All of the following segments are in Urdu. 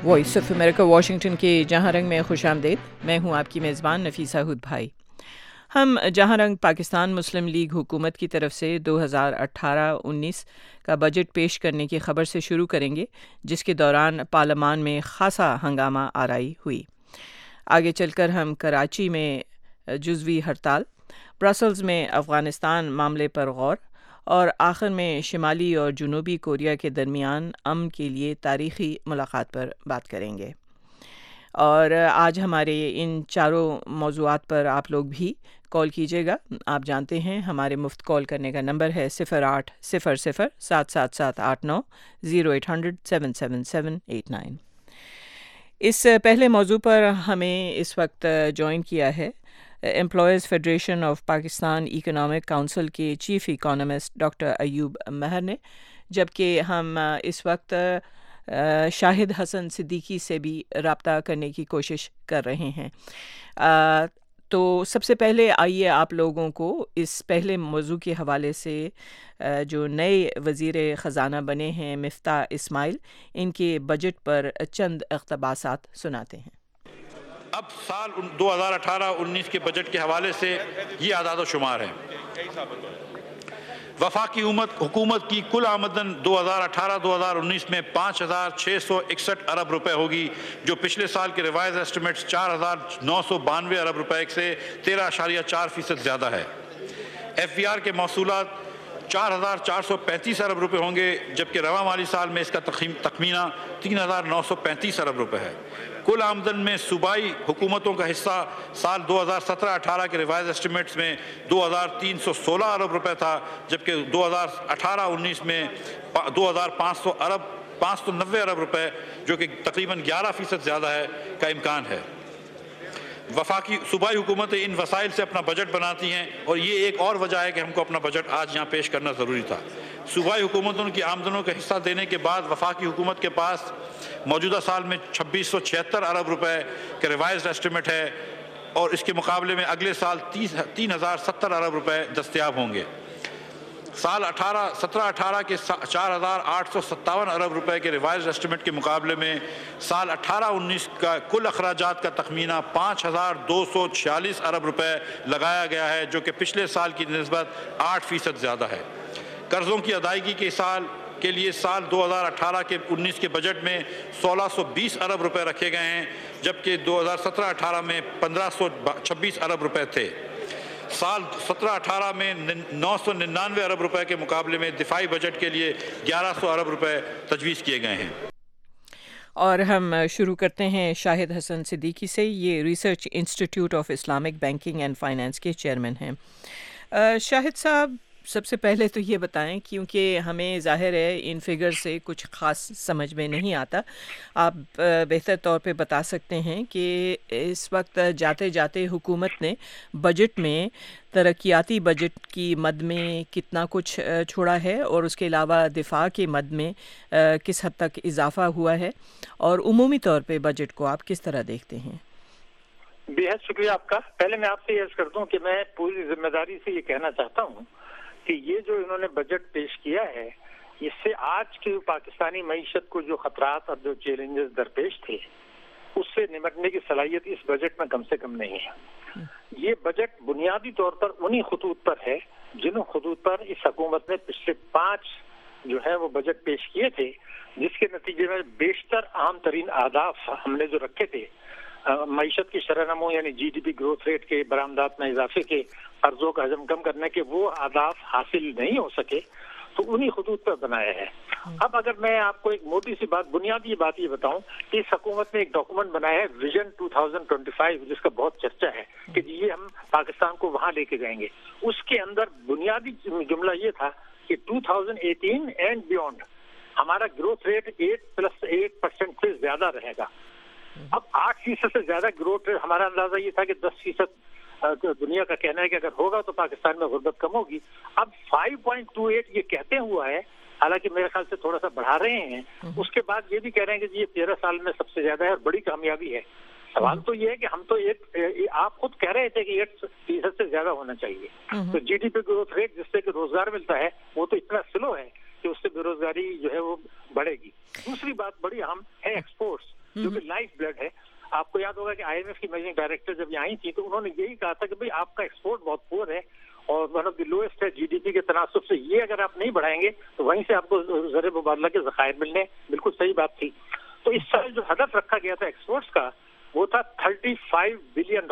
وائس آف امریکہ واشنگٹن کے جہاں رنگ میں خوش آمدید. میں ہوں آپ کی میزبان نفیسہ ہد بھائی. ہم جہاں رنگ پاکستان مسلم لیگ حکومت کی طرف سے 2018-19 کا بجٹ پیش کرنے کی خبر سے شروع کریں گے، جس کے دوران پارلیمان میں خاصا ہنگامہ آرائی ہوئی. آگے چل کر ہم کراچی میں جزوی ہڑتال، برسلز میں افغانستان معاملے پر غور اور آخر میں شمالی اور جنوبی کوریا کے درمیان امن کے لیے تاریخی ملاقات پر بات کریں گے. اور آج ہمارے ان چاروں موضوعات پر آپ لوگ بھی کال کیجیے گا. آپ جانتے ہیں ہمارے مفت کال کرنے کا نمبر ہے 0800-777-89 0800-777-89. اس پہلے موضوع پر ہمیں اس وقت جوائن کیا ہے employees federation of Pakistan economic council کے chief economist doctor Ayub Mehr نے، جبکہ ہم اس وقت شاہد حسن صدیقی سے بھی رابطہ کرنے کی کوشش کر رہے ہیں. تو سب سے پہلے آئیے آپ لوگوں کو اس پہلے موضوع کے حوالے سے جو نئے وزیر خزانہ بنے ہیں مفتاح اسماعیل، ان کے بجٹ پر چند اقتباسات سناتے ہیں. اب سال 2018-19 کے بجٹ کے حوالے سے یہ اعداد و شمار ہیں. وفاقی حکومت کی کل آمدن 2018-2019 میں 5,661 ارب روپے ہوگی، جو پچھلے سال کے ریوائز ایسٹیمیٹس 4,992 ارب روپے سے 13.4% زیادہ ہے. ایف بی آر کے موصولات 4,435 ارب روپے ہوں گے، جبکہ رواں مالی سال میں اس کا تخمینہ 3,935 ارب روپے ہے. کل آمدن میں صوبائی حکومتوں کا حصہ سال 2017-18 کے ریوائز ایسٹیمیٹس میں 2,316 ارب روپے تھا، جبکہ 2018-19 میں 2,590 ارب روپے، جو کہ تقریباً 11% زیادہ ہے، کا امکان ہے. وفاقی صوبائی حکومتیں ان وسائل سے اپنا بجٹ بناتی ہیں، اور یہ ایک اور وجہ ہے کہ ہم کو اپنا بجٹ آج یہاں پیش کرنا ضروری تھا. صوبائی حکومتوں کی آمدنوں کا حصہ دینے کے بعد وفاقی حکومت کے پاس موجودہ سال میں 2,676 ارب روپے کا ریوائزڈ ایسٹیمیٹ ہے، اور اس کے مقابلے میں اگلے سال 3,070 ارب روپے دستیاب ہوں گے. سال 17-18 کے 4,857 ارب روپے کے ریوائزڈ ایسٹیمیٹ کے مقابلے میں سال 18-19 کا کل اخراجات کا تخمینہ 5,246 ارب روپے لگایا گیا ہے، جو کہ پچھلے سال کی نسبت 8% زیادہ ہے. قرضوں کی ادائیگی کے سال کے لیے سال 2018-19 کے بجٹ میں 1,620 ارب روپے رکھے گئے ہیں، جبکہ 2017-18 میں 1,526 ارب روپے تھے. سال 17-18 میں 999 ارب روپے کے مقابلے میں دفاعی بجٹ کے لیے 1,100 ارب روپے تجویز کیے گئے ہیں. اور ہم شروع کرتے ہیں شاہد حسن صدیقی سے. یہ research institute of Islamic banking and finance کے چیئرمین ہیں. شاہد صاحب، سب سے پہلے تو یہ بتائیں، کیونکہ ہمیں ظاہر ہے ان فگر سے کچھ خاص سمجھ میں نہیں آتا، آپ بہتر طور پہ بتا سکتے ہیں کہ اس وقت جاتے جاتے حکومت نے بجٹ میں ترقیاتی بجٹ کی مد میں کتنا کچھ چھوڑا ہے، اور اس کے علاوہ دفاع کے مد میں کس حد تک اضافہ ہوا ہے، اور عمومی طور پہ بجٹ کو آپ کس طرح دیکھتے ہیں؟ بہت شکریہ آپ کا. پہلے میں آپ سے یہ عرض کرتا ہوں کہ میں پوری ذمہ داری سے یہ کہنا چاہتا ہوں کہ یہ جو انہوں نے بجٹ پیش کیا ہے، اس سے آج کی پاکستانی معیشت کو جو خطرات اور جو چیلنجز درپیش تھے، اس سے نمٹنے کی صلاحیت اس بجٹ میں کم سے کم نہیں ہے. یہ بجٹ بنیادی طور پر انہی خطوط پر ہے جن خطوط پر اس حکومت نے پچھلے 5 جو ہے وہ بجٹ پیش کیے تھے، جس کے نتیجے میں بیشتر اہم ترین اہداف ہم نے جو رکھے تھے، معیشت کی شرح نمو یعنی G D P growth rate کے، برآمدات میں اضافے کے، قرضوں کا حجم کم کرنے کے، وہ اہداف حاصل نہیں ہو سکے، تو انہی خطوط پر بنایا ہے. اب اگر میں آپ کو ایک موٹی سی بنیادی بات یہ بتاؤں کہ اس حکومت نے ایک ڈاکومنٹ بنایا ہے ویژن 2025، جس کا بہت چرچا ہے کہ یہ ہم پاکستان کو وہاں لے کے جائیں گے. اس کے اندر بنیادی جملہ یہ تھا کہ 2018 اینڈ بیونڈ ہمارا گروتھ ریٹ 8+8% سے زیادہ رہے گا. اب 8% سے زیادہ گروتھ ریٹ، ہمارا اندازہ یہ تھا کہ 10% دنیا کا کہنا ہے کہ اگر ہوگا تو پاکستان میں غربت کم ہوگی. اب 5.28 یہ کہتے ہوا ہے، حالانکہ میرے خیال سے تھوڑا سا بڑھا رہے ہیں. اس کے بعد یہ بھی کہہ رہے ہیں کہ یہ 13 سال میں سب سے زیادہ ہے اور بڑی کامیابی ہے. سوال تو یہ ہے کہ ہم تو آپ خود کہہ رہے تھے کہ 8% سے زیادہ ہونا چاہیے. تو G D P growth rate جس سے کہ روزگار ملتا ہے وہ تو اتنا سلو ہے کہ اس سے بے روزگاری جو ہے وہ بڑھے گی. دوسری بات بڑی اہم ہے ایکسپورٹس. جو کہ لائف بلڈ ہے. آپ کو یاد ہوگا کہ IMF کی مینیجنگ ڈائریکٹر جب یہ آئی تھی تو انہوں نے یہی کہا تھا کہ بھئی آپ کا ایکسپورٹ بہت پور ہے اور ون آف دی لوئسٹ ہے GDP کے تناسب سے, یہ اگر آپ نہیں بڑھائیں گے تو وہیں سے آپ کو زر مبادلہ کے ذخائر ملنے. بالکل صحیح بات تھی. تو اس سال جو ہدف رکھا گیا تھا ایکسپورٹس کا وہ تھا $35 بلین.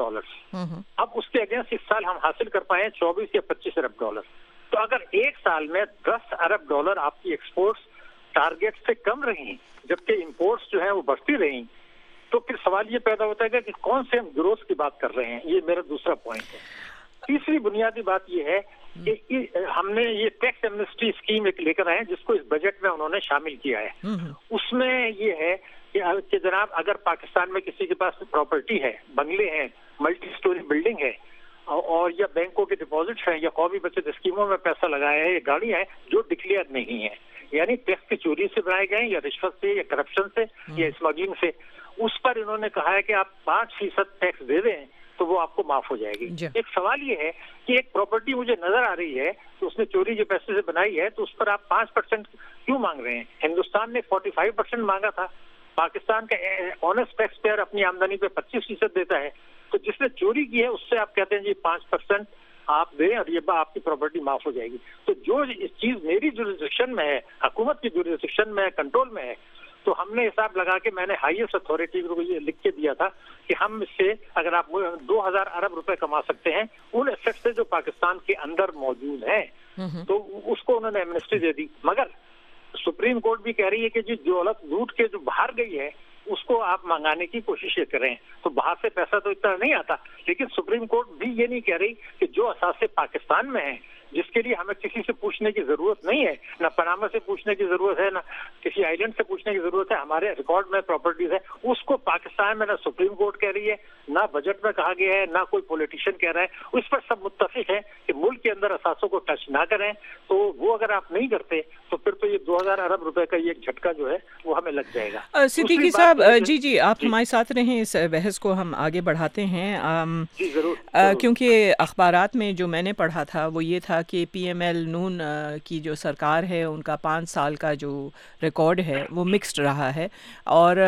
اب اس کے اگینسٹ اس سال ہم حاصل کر پائے ہیں 24 یا 25 ارب ڈالر. تو اگر ایک سال میں 10 ارب ڈالر آپ کی ایکسپورٹس ٹارگیٹ سے کم رہی جبکہ امپورٹس جو ہیں وہ بڑھتی رہی, تو پھر سوال یہ پیدا ہوتا ہے کہ کون سے ہم گروتھ کی بات کر رہے ہیں. یہ میرا دوسرا پوائنٹ ہے. تیسری بنیادی بات یہ ہے کہ ہم نے یہ ٹیکس ایمنسٹی اسکیم ایک لے کر آئے ہیں جس کو اس بجٹ میں انہوں نے شامل کیا ہے. اس میں یہ ہے کہ جناب اگر پاکستان میں کسی کے پاس پراپرٹی ہے, بنگلے ہیں, ملٹی سٹوری بلڈنگ ہے اور یا بینکوں کے ڈپازٹس ہیں یا قومی بچت اسکیموں میں پیسہ لگایا ہے یا گاڑیاں ہیں جو ڈکلیئر نہیں ہیں, یعنی ٹیکس کی چوری سے بنائے گئے یا رشوت سے یا کرپشن سے یا اسمگلنگ سے, اس پر انہوں نے کہا ہے کہ آپ 5% ٹیکس دے دیں تو وہ آپ کو معاف ہو جائے گی. ایک سوال یہ ہے کہ ایک پراپرٹی مجھے نظر آ رہی ہے تو اس نے چوری جو پیسے سے بنائی ہے تو اس پر آپ 5% کیوں مانگ رہے ہیں؟ ہندوستان نے 45% مانگا تھا. پاکستان کا آنیسٹ ٹیکس پیئر اپنی آمدنی پہ 25% دیتا ہے, تو جس نے چوری کی ہے اس سے آپ کہتے ہیں جی 5% آپ دیں اور یہ آپ کی پراپرٹی معاف ہو جائے گی. تو جو اس چیز میری جوریسڈکشن میں ہے, حکومت کی جوریسڈکشن میں, کنٹرول میں ہے, تو ہم نے حساب لگا کے میں نے ہائیسٹ اتھارٹی کو یہ لکھ کے دیا تھا کہ ہم اس سے اگر آپ 2000 ارب روپے کما سکتے ہیں ان ایسٹ سے جو پاکستان کے اندر موجود ہیں تو اس کو انہوں نے ایمنسٹی دے دی. مگر سپریم کورٹ بھی کہہ رہی ہے کہ جی دولت لوٹ کے جو باہر گئی ہے اس کو آپ منگانے کی کوشش کریں. تو باہر سے پیسہ تو اتنا نہیں آتا, لیکن سپریم کورٹ بھی یہ نہیں کہہ رہی کہ جو اثاثے پاکستان میں ہیں جس کے لیے ہمیں کسی سے پوچھنے کی ضرورت نہیں ہے, نہ پناما سے پوچھنے کی ضرورت ہے, نہ کسی آئی لینڈ سے پوچھنے کی ضرورت ہے, ہمارے ریکارڈ میں پراپرٹیز ہے, اس کو پاکستان میں نہ سپریم کورٹ کہہ رہی ہے, نہ بجٹ میں کہا گیا ہے, نہ کوئی پولیٹیشین کہہ رہا ہے. اس پر سب متفق ہیں کہ ملک کے اندر اثاثوں کو ٹچ نہ کریں. تو وہ اگر آپ نہیں کرتے تو پھر تو یہ 2000 ارب روپے کا یہ ایک جھٹکا جو ہے وہ ہمیں لگ جائے گا. صدیقی صاحب جی آپ ہمارے ساتھ رہیں, اس بحث کو ہم آگے بڑھاتے ہیں. جی ضرور. کیونکہ اخبارات میں جو میں نے پڑھا تھا وہ یہ تھا کہ PML نون کی جو سرکار ہے ان کا 5 سال کا جو ریکارڈ ہے وہ مکسڈ رہا ہے اور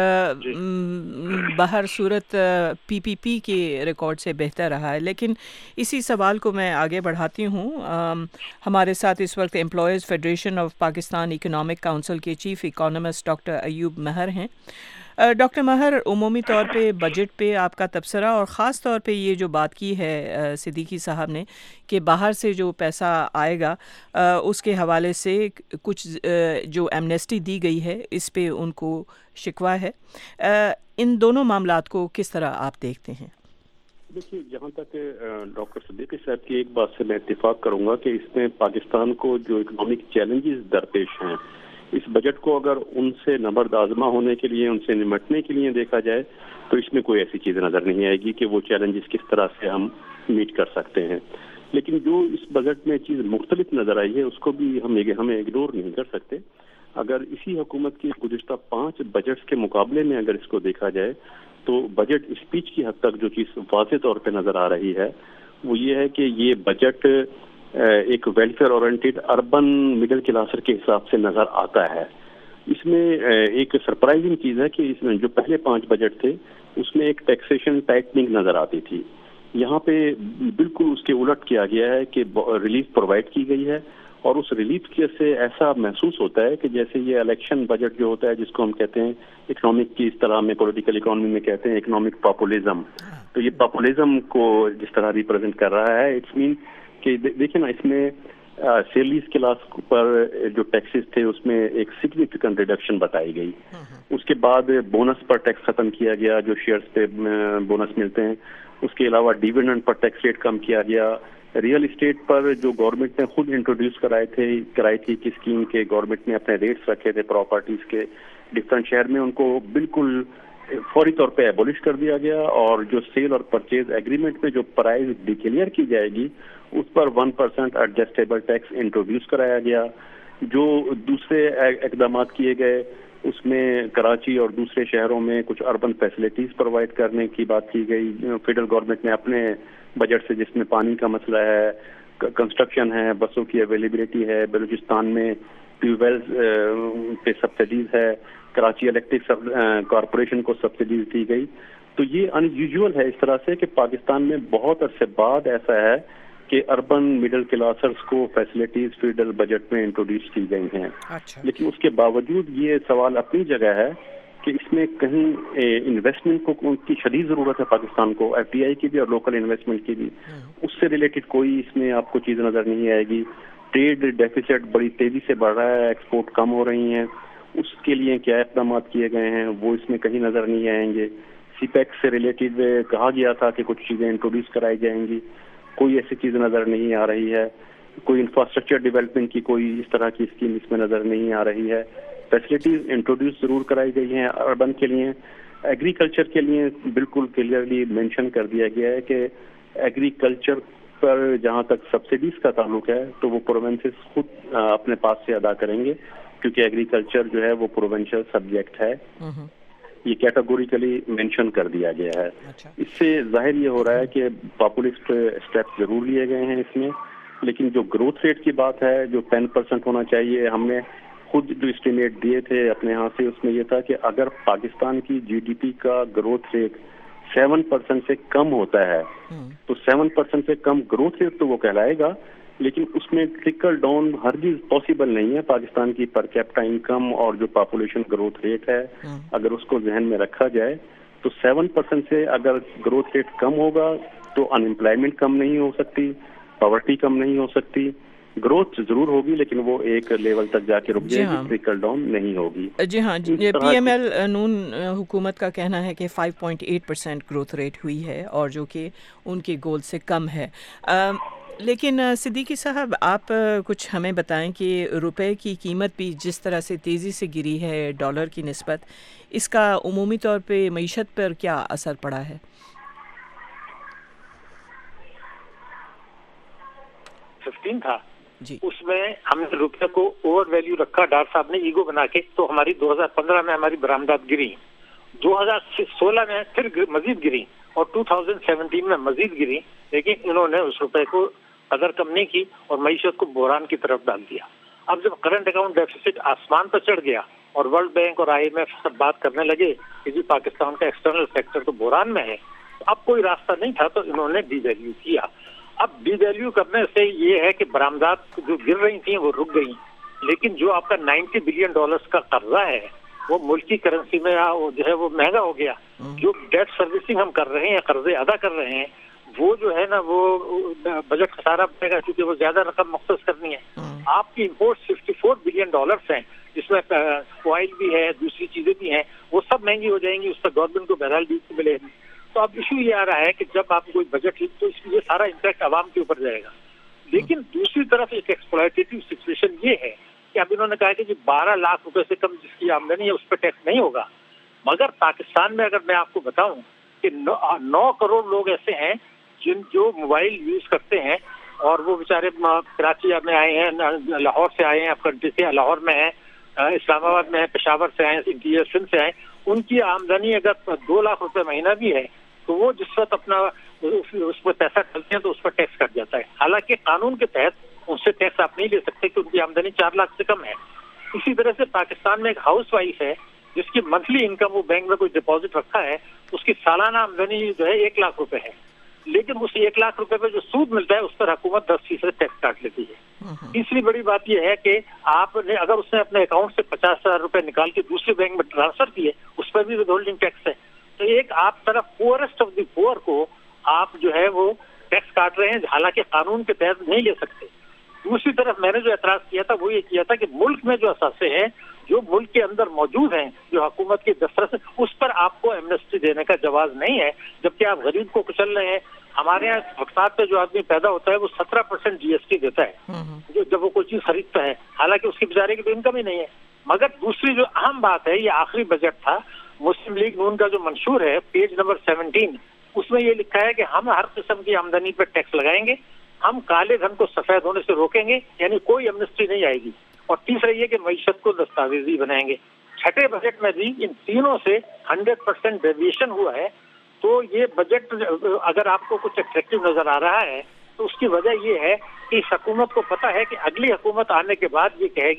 بہر صورت PPP کے ریکارڈ سے بہتر رہا ہے. لیکن اسی سوال کو میں آگے بڑھاتی ہوں. ہمارے ساتھ اس وقت employees federation of Pakistan economic council کے chief economist doctor Ayub Mehr ہیں. ڈاکٹر مہر, عمومی طور پہ بجٹ پہ آپ کا تبصرہ اور خاص طور پہ یہ جو بات کی ہے صدیقی صاحب نے کہ باہر سے جو پیسہ آئے گا اس کے حوالے سے کچھ جو ایمنیسٹی دی گئی ہے اس پہ ان کو شکوہ ہے. ان دونوں معاملات کو کس طرح آپ دیکھتے ہیں؟ دیکھیے, جہاں تک ڈاکٹر صدیقی صاحب کی ایک بات سے میں اتفاق کروں گا کہ اس میں پاکستان کو جو اکنامک چیلنجز درپیش ہیں اس بجٹ کو اگر ان سے نبرد آزما ہونے کے لیے, ان سے نمٹنے کے لیے دیکھا جائے تو اس میں کوئی ایسی چیز نظر نہیں آئے گی کہ وہ چیلنجز کس طرح سے ہم میٹ کر سکتے ہیں. لیکن جو اس بجٹ میں چیز مختلف نظر آئی ہے اس کو بھی ہمیں اگنور نہیں کر سکتے. اگر اسی حکومت کی گزشتہ 5 بجٹس کے مقابلے میں اگر اس کو دیکھا جائے تو بجٹ اسپیچ کی حد تک جو چیز واضح طور پہ نظر آ رہی ہے وہ یہ ہے کہ یہ بجٹ ایک welfare oriented urban middle classer کے حساب سے نظر آتا ہے. اس میں ایک سرپرائزنگ چیز ہے کہ اس میں جو پہلے 5 بجٹ تھے اس میں ایک ٹیکسیشن ٹائٹننگ نظر آتی تھی. یہاں پہ بالکل اس کے الٹ کیا گیا ہے کہ ریلیف پرووائڈ کی گئی ہے اور اس ریلیف کے سے ایسا محسوس ہوتا ہے کہ جیسے یہ الیکشن بجٹ جو ہوتا ہے جس کو ہم کہتے ہیں اکنامک کی اصطلاح میں, پولیٹیکل اکانومی میں کہتے ہیں اکنامک پاپولزم. تو یہ پاپولزم کو جس طرح ریپرزینٹ کر رہا ہے. اٹس مین کہ دیکھیں نا, اس میں سیلریز کلاس پر جو ٹیکسز تھے اس میں ایک سگنیفیکنٹ ریڈکشن بتائی گئی. اس کے بعد بونس پر ٹیکس ختم کیا گیا جو شیئرز پہ بونس ملتے ہیں. اس کے علاوہ ڈیویڈنڈ پر ٹیکس ریٹ کم کیا گیا. ریئل اسٹیٹ پر جو گورنمنٹ نے خود انٹروڈیوس کرائی تھی کہ اسکیم کے گورنمنٹ نے اپنے ریٹس رکھے تھے پراپرٹیز کے ڈفرینٹ شہر میں, ان کو بالکل فوری طور پہ ایبولش کر دیا گیا. اور جو سیل اور پرچیز ایگریمنٹ میں جو پرائز ڈکلیئر کی جائے گی اس پر 1% ایڈجسٹیبل ٹیکس انٹروڈیوس کرایا گیا. جو دوسرے اقدامات کیے گئے اس میں کراچی اور دوسرے شہروں میں کچھ اربن فیسلٹیز پرووائڈ کرنے کی بات کی گئی. فیڈرل گورنمنٹ نے اپنے بجٹ سے, جس میں پانی کا مسئلہ ہے, کنسٹرکشن ہے, بسوں کی اویلیبلٹی ہے, بلوچستان میں ٹیوب ویلز پہ سبسڈیز ہے, کراچی الیکٹرک کارپوریشن کو سبسڈیز دی گئی. تو یہ ان یوزول ہے اس طرح سے کہ پاکستان میں بہت عرصے بعد ایسا ہے کہ اربن مڈل کلاسرز کو فیسلٹیز فیڈرل بجٹ میں انٹروڈیوس کی گئی ہیں. لیکن اس کے باوجود یہ سوال اپنی جگہ ہے کہ اس میں کہیں انویسٹمنٹ کو کی شدید ضرورت ہے پاکستان کو, ایف ڈی آئی کی بھی اور لوکل انویسٹمنٹ کی بھی. اس سے ریلیٹڈ کوئی اس میں آپ کو چیز نظر نہیں آئے گی. ٹریڈ ڈیفیسٹ بڑی تیزی سے بڑھ رہا ہے, ایکسپورٹ کم ہو رہی ہیں, اس کے لیے کیا اقدامات کیے گئے ہیں وہ اس میں کہیں نظر نہیں آئیں گے. سی پیک سے ریلیٹڈ کہا گیا تھا کہ کچھ چیزیں انٹروڈیوس کرائی جائیں گی, کوئی ایسی چیز نظر نہیں آ رہی ہے. کوئی انفراسٹرکچر ڈیولپمنٹ کی کوئی اس طرح کی اسکیم اس میں نظر نہیں آ رہی ہے. فیسلٹیز انٹروڈیوس ضرور کرائی گئی ہیں اربن کے لیے. ایگریکلچر کے لیے بالکل کلیئرلی مینشن کر دیا گیا ہے کہ ایگریکلچر پر جہاں تک سبسڈیز کا تعلق ہے تو وہ پروونسز خود اپنے پاس سے ادا کریں گے, کیونکہ ایگریکلچر جو ہے وہ پروونشل سبجیکٹ ہے. یہ کیٹیگوریکلی مینشن کر دیا گیا ہے. اس سے ظاہر یہ ہو رہا ہے کہ پاپولسٹ اسٹیپس ضرور لیے گئے ہیں اس میں, لیکن جو گروتھ ریٹ کی بات ہے جو 10% ہونا چاہیے, ہم نے خود جو اسٹیمیٹ دیے تھے اپنے ہاں سے اس میں یہ تھا کہ اگر پاکستان کی جی ڈی پی کا گروتھ ریٹ 7% سے کم ہوتا ہے تو 7% سے کم گروتھ ریٹ تو وہ کہلائے گا, لیکن اس میں ٹرکل ڈاؤن ہرگز پاسبل نہیں ہے. پاکستان کی پر کیپٹا انکم اور جو پاپولیشن گروتھ ریٹ ہے اگر اس کو ذہن میں رکھا جائے تو 7% سے اگر گروتھ ریٹ کم ہوگا تو ان ایمپلائمنٹ کم نہیں ہو سکتی, پاورٹی کم نہیں ہو سکتی. گروتھ ضرور ہوگی لیکن وہ ایک لیول تک جا کے رک جائے گی, ٹرکل ڈاؤن نہیں ہوگی. جی ہاں, پی ایم ایل نون حکومت کا کہنا ہے کہ 5.8% گروتھ ریٹ ہوئی ہے اور جو کہ ان کے گول سے کم ہے. لیکن صدیقی صاحب آپ کچھ ہمیں بتائیں کہ روپے کی قیمت بھی جس طرح سے تیزی سے گری ہے ڈالر کی نسبت, اس کا عمومی طور پہ معیشت پر کیا اثر پڑا ہے؟ 15 تھا جی, اس میں ہم نے روپے کو اوور ویلیو رکھا, ڈاکٹر صاحب نے ایگو بنا کے, تو ہماری 2015 میں ہماری برآمدات گری, 2016 میں پھر مزید گری اور 2017 میں مزید گری. لیکن انہوں نے اس روپے کو قدر کم نہیں کی اور معیشت کو بحران کی طرف ڈال دیا. اب جب کرنٹ اکاؤنٹ ڈیفیسٹ آسمان پر چڑھ گیا اور ورلڈ بینک اور آئی ایم ایف سب بات کرنے لگے کہ جی پاکستان کا ایکسٹرنل سیکٹر تو بحران میں ہے, تو اب کوئی راستہ نہیں تھا تو انہوں نے ڈی ویلیو کیا. اب ڈی ویلیو کرنے سے یہ ہے کہ برآمدات جو گر رہی تھیں وہ رک گئی, لیکن جو آپ کا $90 بلین کا قرضہ ہے وہ ملکی کرنسی میں جو ہے وہ مہنگا ہو گیا. جو ڈیٹ سروسنگ ہم کر رہے ہیں, قرضے ادا کر رہے ہیں, وہ جو ہے نا وہ بجٹ خسارہ پڑے گا کیونکہ وہ زیادہ رقم مختص کرنی ہے. آپ کی امپورٹ $64 بلین ہیں جس میں آئل بھی ہے, دوسری چیزیں بھی ہیں, وہ سب مہنگی ہو جائیں گی, اس پر گورنمنٹ کو بہرحال بھی ملے گی. تو اب ایشو یہ آ رہا ہے کہ جب آپ کوئی بجٹ تو اس یہ سارا امپیکٹ عوام کے اوپر جائے گا. لیکن دوسری طرف ایک ایکسپلائٹیٹو سچویشن یہ ہے کہ اب انہوں نے کہا کہ جی 12 لاکھ روپے سے کم جس کی آمدنی ہے اس پہ ٹیکس نہیں ہوگا. مگر پاکستان میں اگر میں آپ کو بتاؤں کہ 9 کروڑ لوگ ایسے ہیں جو موبائل یوز کرتے ہیں اور وہ بیچارے کراچی میں آئے ہیں, لاہور سے آئے ہیں, اپ کنٹری سے لاہور میں ہیں, اسلام آباد میں ہیں, پشاور سے آئے ہیں, سندھ سے آئے, ان کی آمدنی اگر 2 لاکھ روپے مہینہ بھی ہے تو وہ جس وقت اپنا اس پر پیسہ ڈالتے ہیں تو اس پر ٹیکس کٹ جاتا ہے. حالانکہ قانون کے تحت ان سے ٹیکس آپ نہیں لے سکتے کہ ان کی آمدنی 4 لاکھ سے کم ہے. اسی طرح سے پاکستان میں ایک ہاؤس وائف ہے جس کی منتھلی انکم وہ بینک میں کوئی ڈپازٹ رکھا ہے, اس کی سالانہ آمدنی جو ہے 1 لاکھ روپے ہے, لیکن اس 1 لاکھ روپے پہ جو سود ملتا ہے اس پر حکومت 10% ٹیکس کاٹ لیتی ہے. تیسری بڑی بات یہ ہے کہ آپ نے اگر اس نے اپنے اکاؤنٹ سے 50,000 روپے نکال کے دوسرے بینک میں ٹرانسفر کیے اس پر بھی ود ہولڈنگ ٹیکس ہے. تو ایک آپ طرف پورسٹ آف دی پور کو آپ جو ہے وہ ٹیکس کاٹ رہے ہیں, حالانکہ قانون کے تحت نہیں لے سکتے. دوسری طرف میں نے جو اعتراض کیا تھا وہ یہ کیا تھا کہ ملک میں جو اثاثے ہیں جو ملک کے اندر موجود ہیں جو حکومت کی دسترس اس پر آپ کو ایمنسٹی دینے کا جواز نہیں ہے, جبکہ آپ غریب کو کچل رہے ہیں. ہمارے یہاں فساد پہ جو آدمی پیدا ہوتا ہے وہ 17% GST دیتا ہے جو جب وہ کوئی چیز خریدتا ہے, حالانکہ اس کی بیچارے کی تو انکم ہی نہیں ہے. مگر دوسری جو اہم بات ہے, یہ آخری بجٹ تھا مسلم لیگ نون کا جو منشور ہے پیج نمبر 17, اس میں یہ لکھا ہے کہ ہم ہر قسم کی آمدنی پر ٹیکس لگائیں گے, ہم کالے دھن کو سفید ہونے سے روکیں گے, یعنی کوئی ایمنسٹی نہیں آئے گی. اور تیسرا یہ کہ معیشت کو دستاویزی بنائیں گے. چھٹے بجٹ میں بھی ان تینوں سے 100% ڈیویشن ہوا ہے. تو یہ بجٹ اگر آپ کو کچھ اٹریکٹیو نظر آ رہا ہے تو اس کی وجہ یہ ہے کہ اس حکومت کو پتہ ہے کہ اگلی حکومت آنے کے بعد یہ کہے گی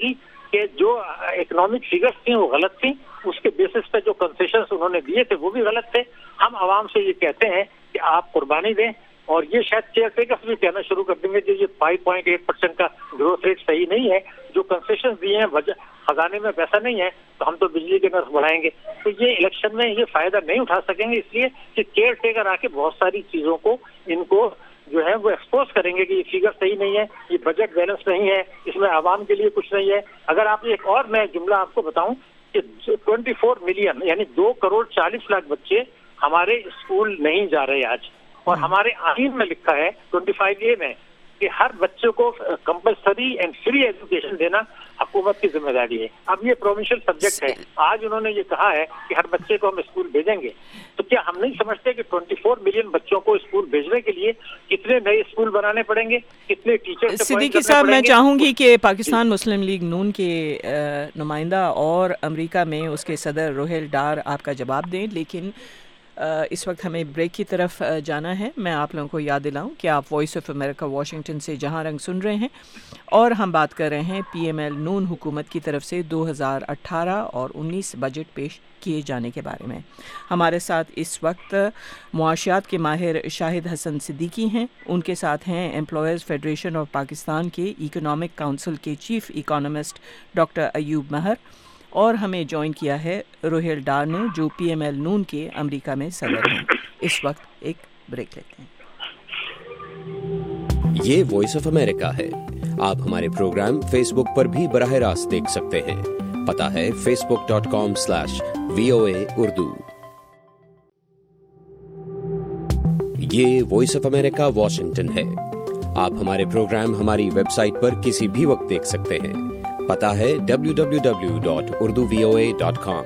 کہ جو اکنامک فگرس تھیں وہ غلط تھیں، اس کے بیسس پہ جو کنسیشنز انہوں نے دیے تھے وہ بھی غلط تھے. ہم عوام سے یہ کہتے ہیں کہ آپ قربانی دیں، اور یہ شاید کیئر ٹیکرز بھی کہنا شروع کر دیں گے کہ یہ 5.8% کا گروتھ ریٹ صحیح نہیں ہے، جو کنسیشنز دیے ہیں خزانے میں پیسہ نہیں ہے تو ہم تو بجلی کے نرخ بڑھائیں گے. تو یہ الیکشن میں یہ فائدہ نہیں اٹھا سکیں گے، اس لیے کہ کیئر ٹیکر آ کے بہت ساری چیزوں کو ان کو جو ہے وہ ایکسپوز کریں گے کہ یہ فگر صحیح نہیں ہے، یہ بجٹ بیلنس نہیں ہے، اس میں عوام کے لیے کچھ نہیں ہے. اگر آپ ایک اور میں جملہ آپ کو بتاؤں کہ 24 ملین یعنی 2.40 کروڑ بچے ہمارے اسکول نہیں جا رہے آج، اور ہمارے آئین میں لکھا ہے 25A میں کہ ہر بچے کو کمپلسری اینڈ فری ایجوکیشن دینا حکومت کی ذمہ داری ہے. اب یہ پروونشل سبجیکٹ ہے، آج انہوں نے یہ کہا ہے کہ ہر بچے کو ہم اسکول بھیجیں گے، تو کیا ہم نہیں سمجھتے کہ 24 ملین بچوں کو اسکول بھیجنے کے لیے کتنے نئے اسکول بنانے پڑیں گے، کتنے ٹیچر. صدیقی صاحب، میں چاہوں گی کہ پاکستان مسلم لیگ نون کے نمائندہ اور امریکہ میں اس کے صدر روہیل ڈار آپ کا جواب دیں، لیکن اس وقت ہمیں بریک کی طرف جانا ہے. میں آپ لوگوں کو یاد دلاؤں کہ آپ وائس آف امریکہ واشنگٹن سے جہاں رنگ سن رہے ہیں، اور ہم بات کر رہے ہیں PML نون حکومت کی طرف سے 2018 اور 19 بجٹ پیش کیے جانے کے بارے میں. ہمارے ساتھ اس وقت معاشیات کے ماہر شاہد حسن صدیقی ہیں، ان کے ساتھ ہیں ایمپلائیز فیڈریشن آف پاکستان کے اکنامک کونسل کے chief economist doctor Ayub Mehr, اور ہمیں جوائن کیا ہے روہیل ڈار نے جو PML نون کے امریکہ میں صدر ہیں. اس وقت ایک بریک لیتے ہیں. یہ وائس آف امریکہ ہے. آپ ہمارے پروگرام فیس بک پر بھی براہ راست دیکھ سکتے ہیں. پتہ ہے facebook.com/VOA اردو. یہ وائس آف امریکہ واشنگٹن ہے. آپ ہمارے پروگرام ہماری ویب سائٹ پر کسی بھی وقت دیکھ سکتے ہیں. پتہ ہے www.urduvoa.com.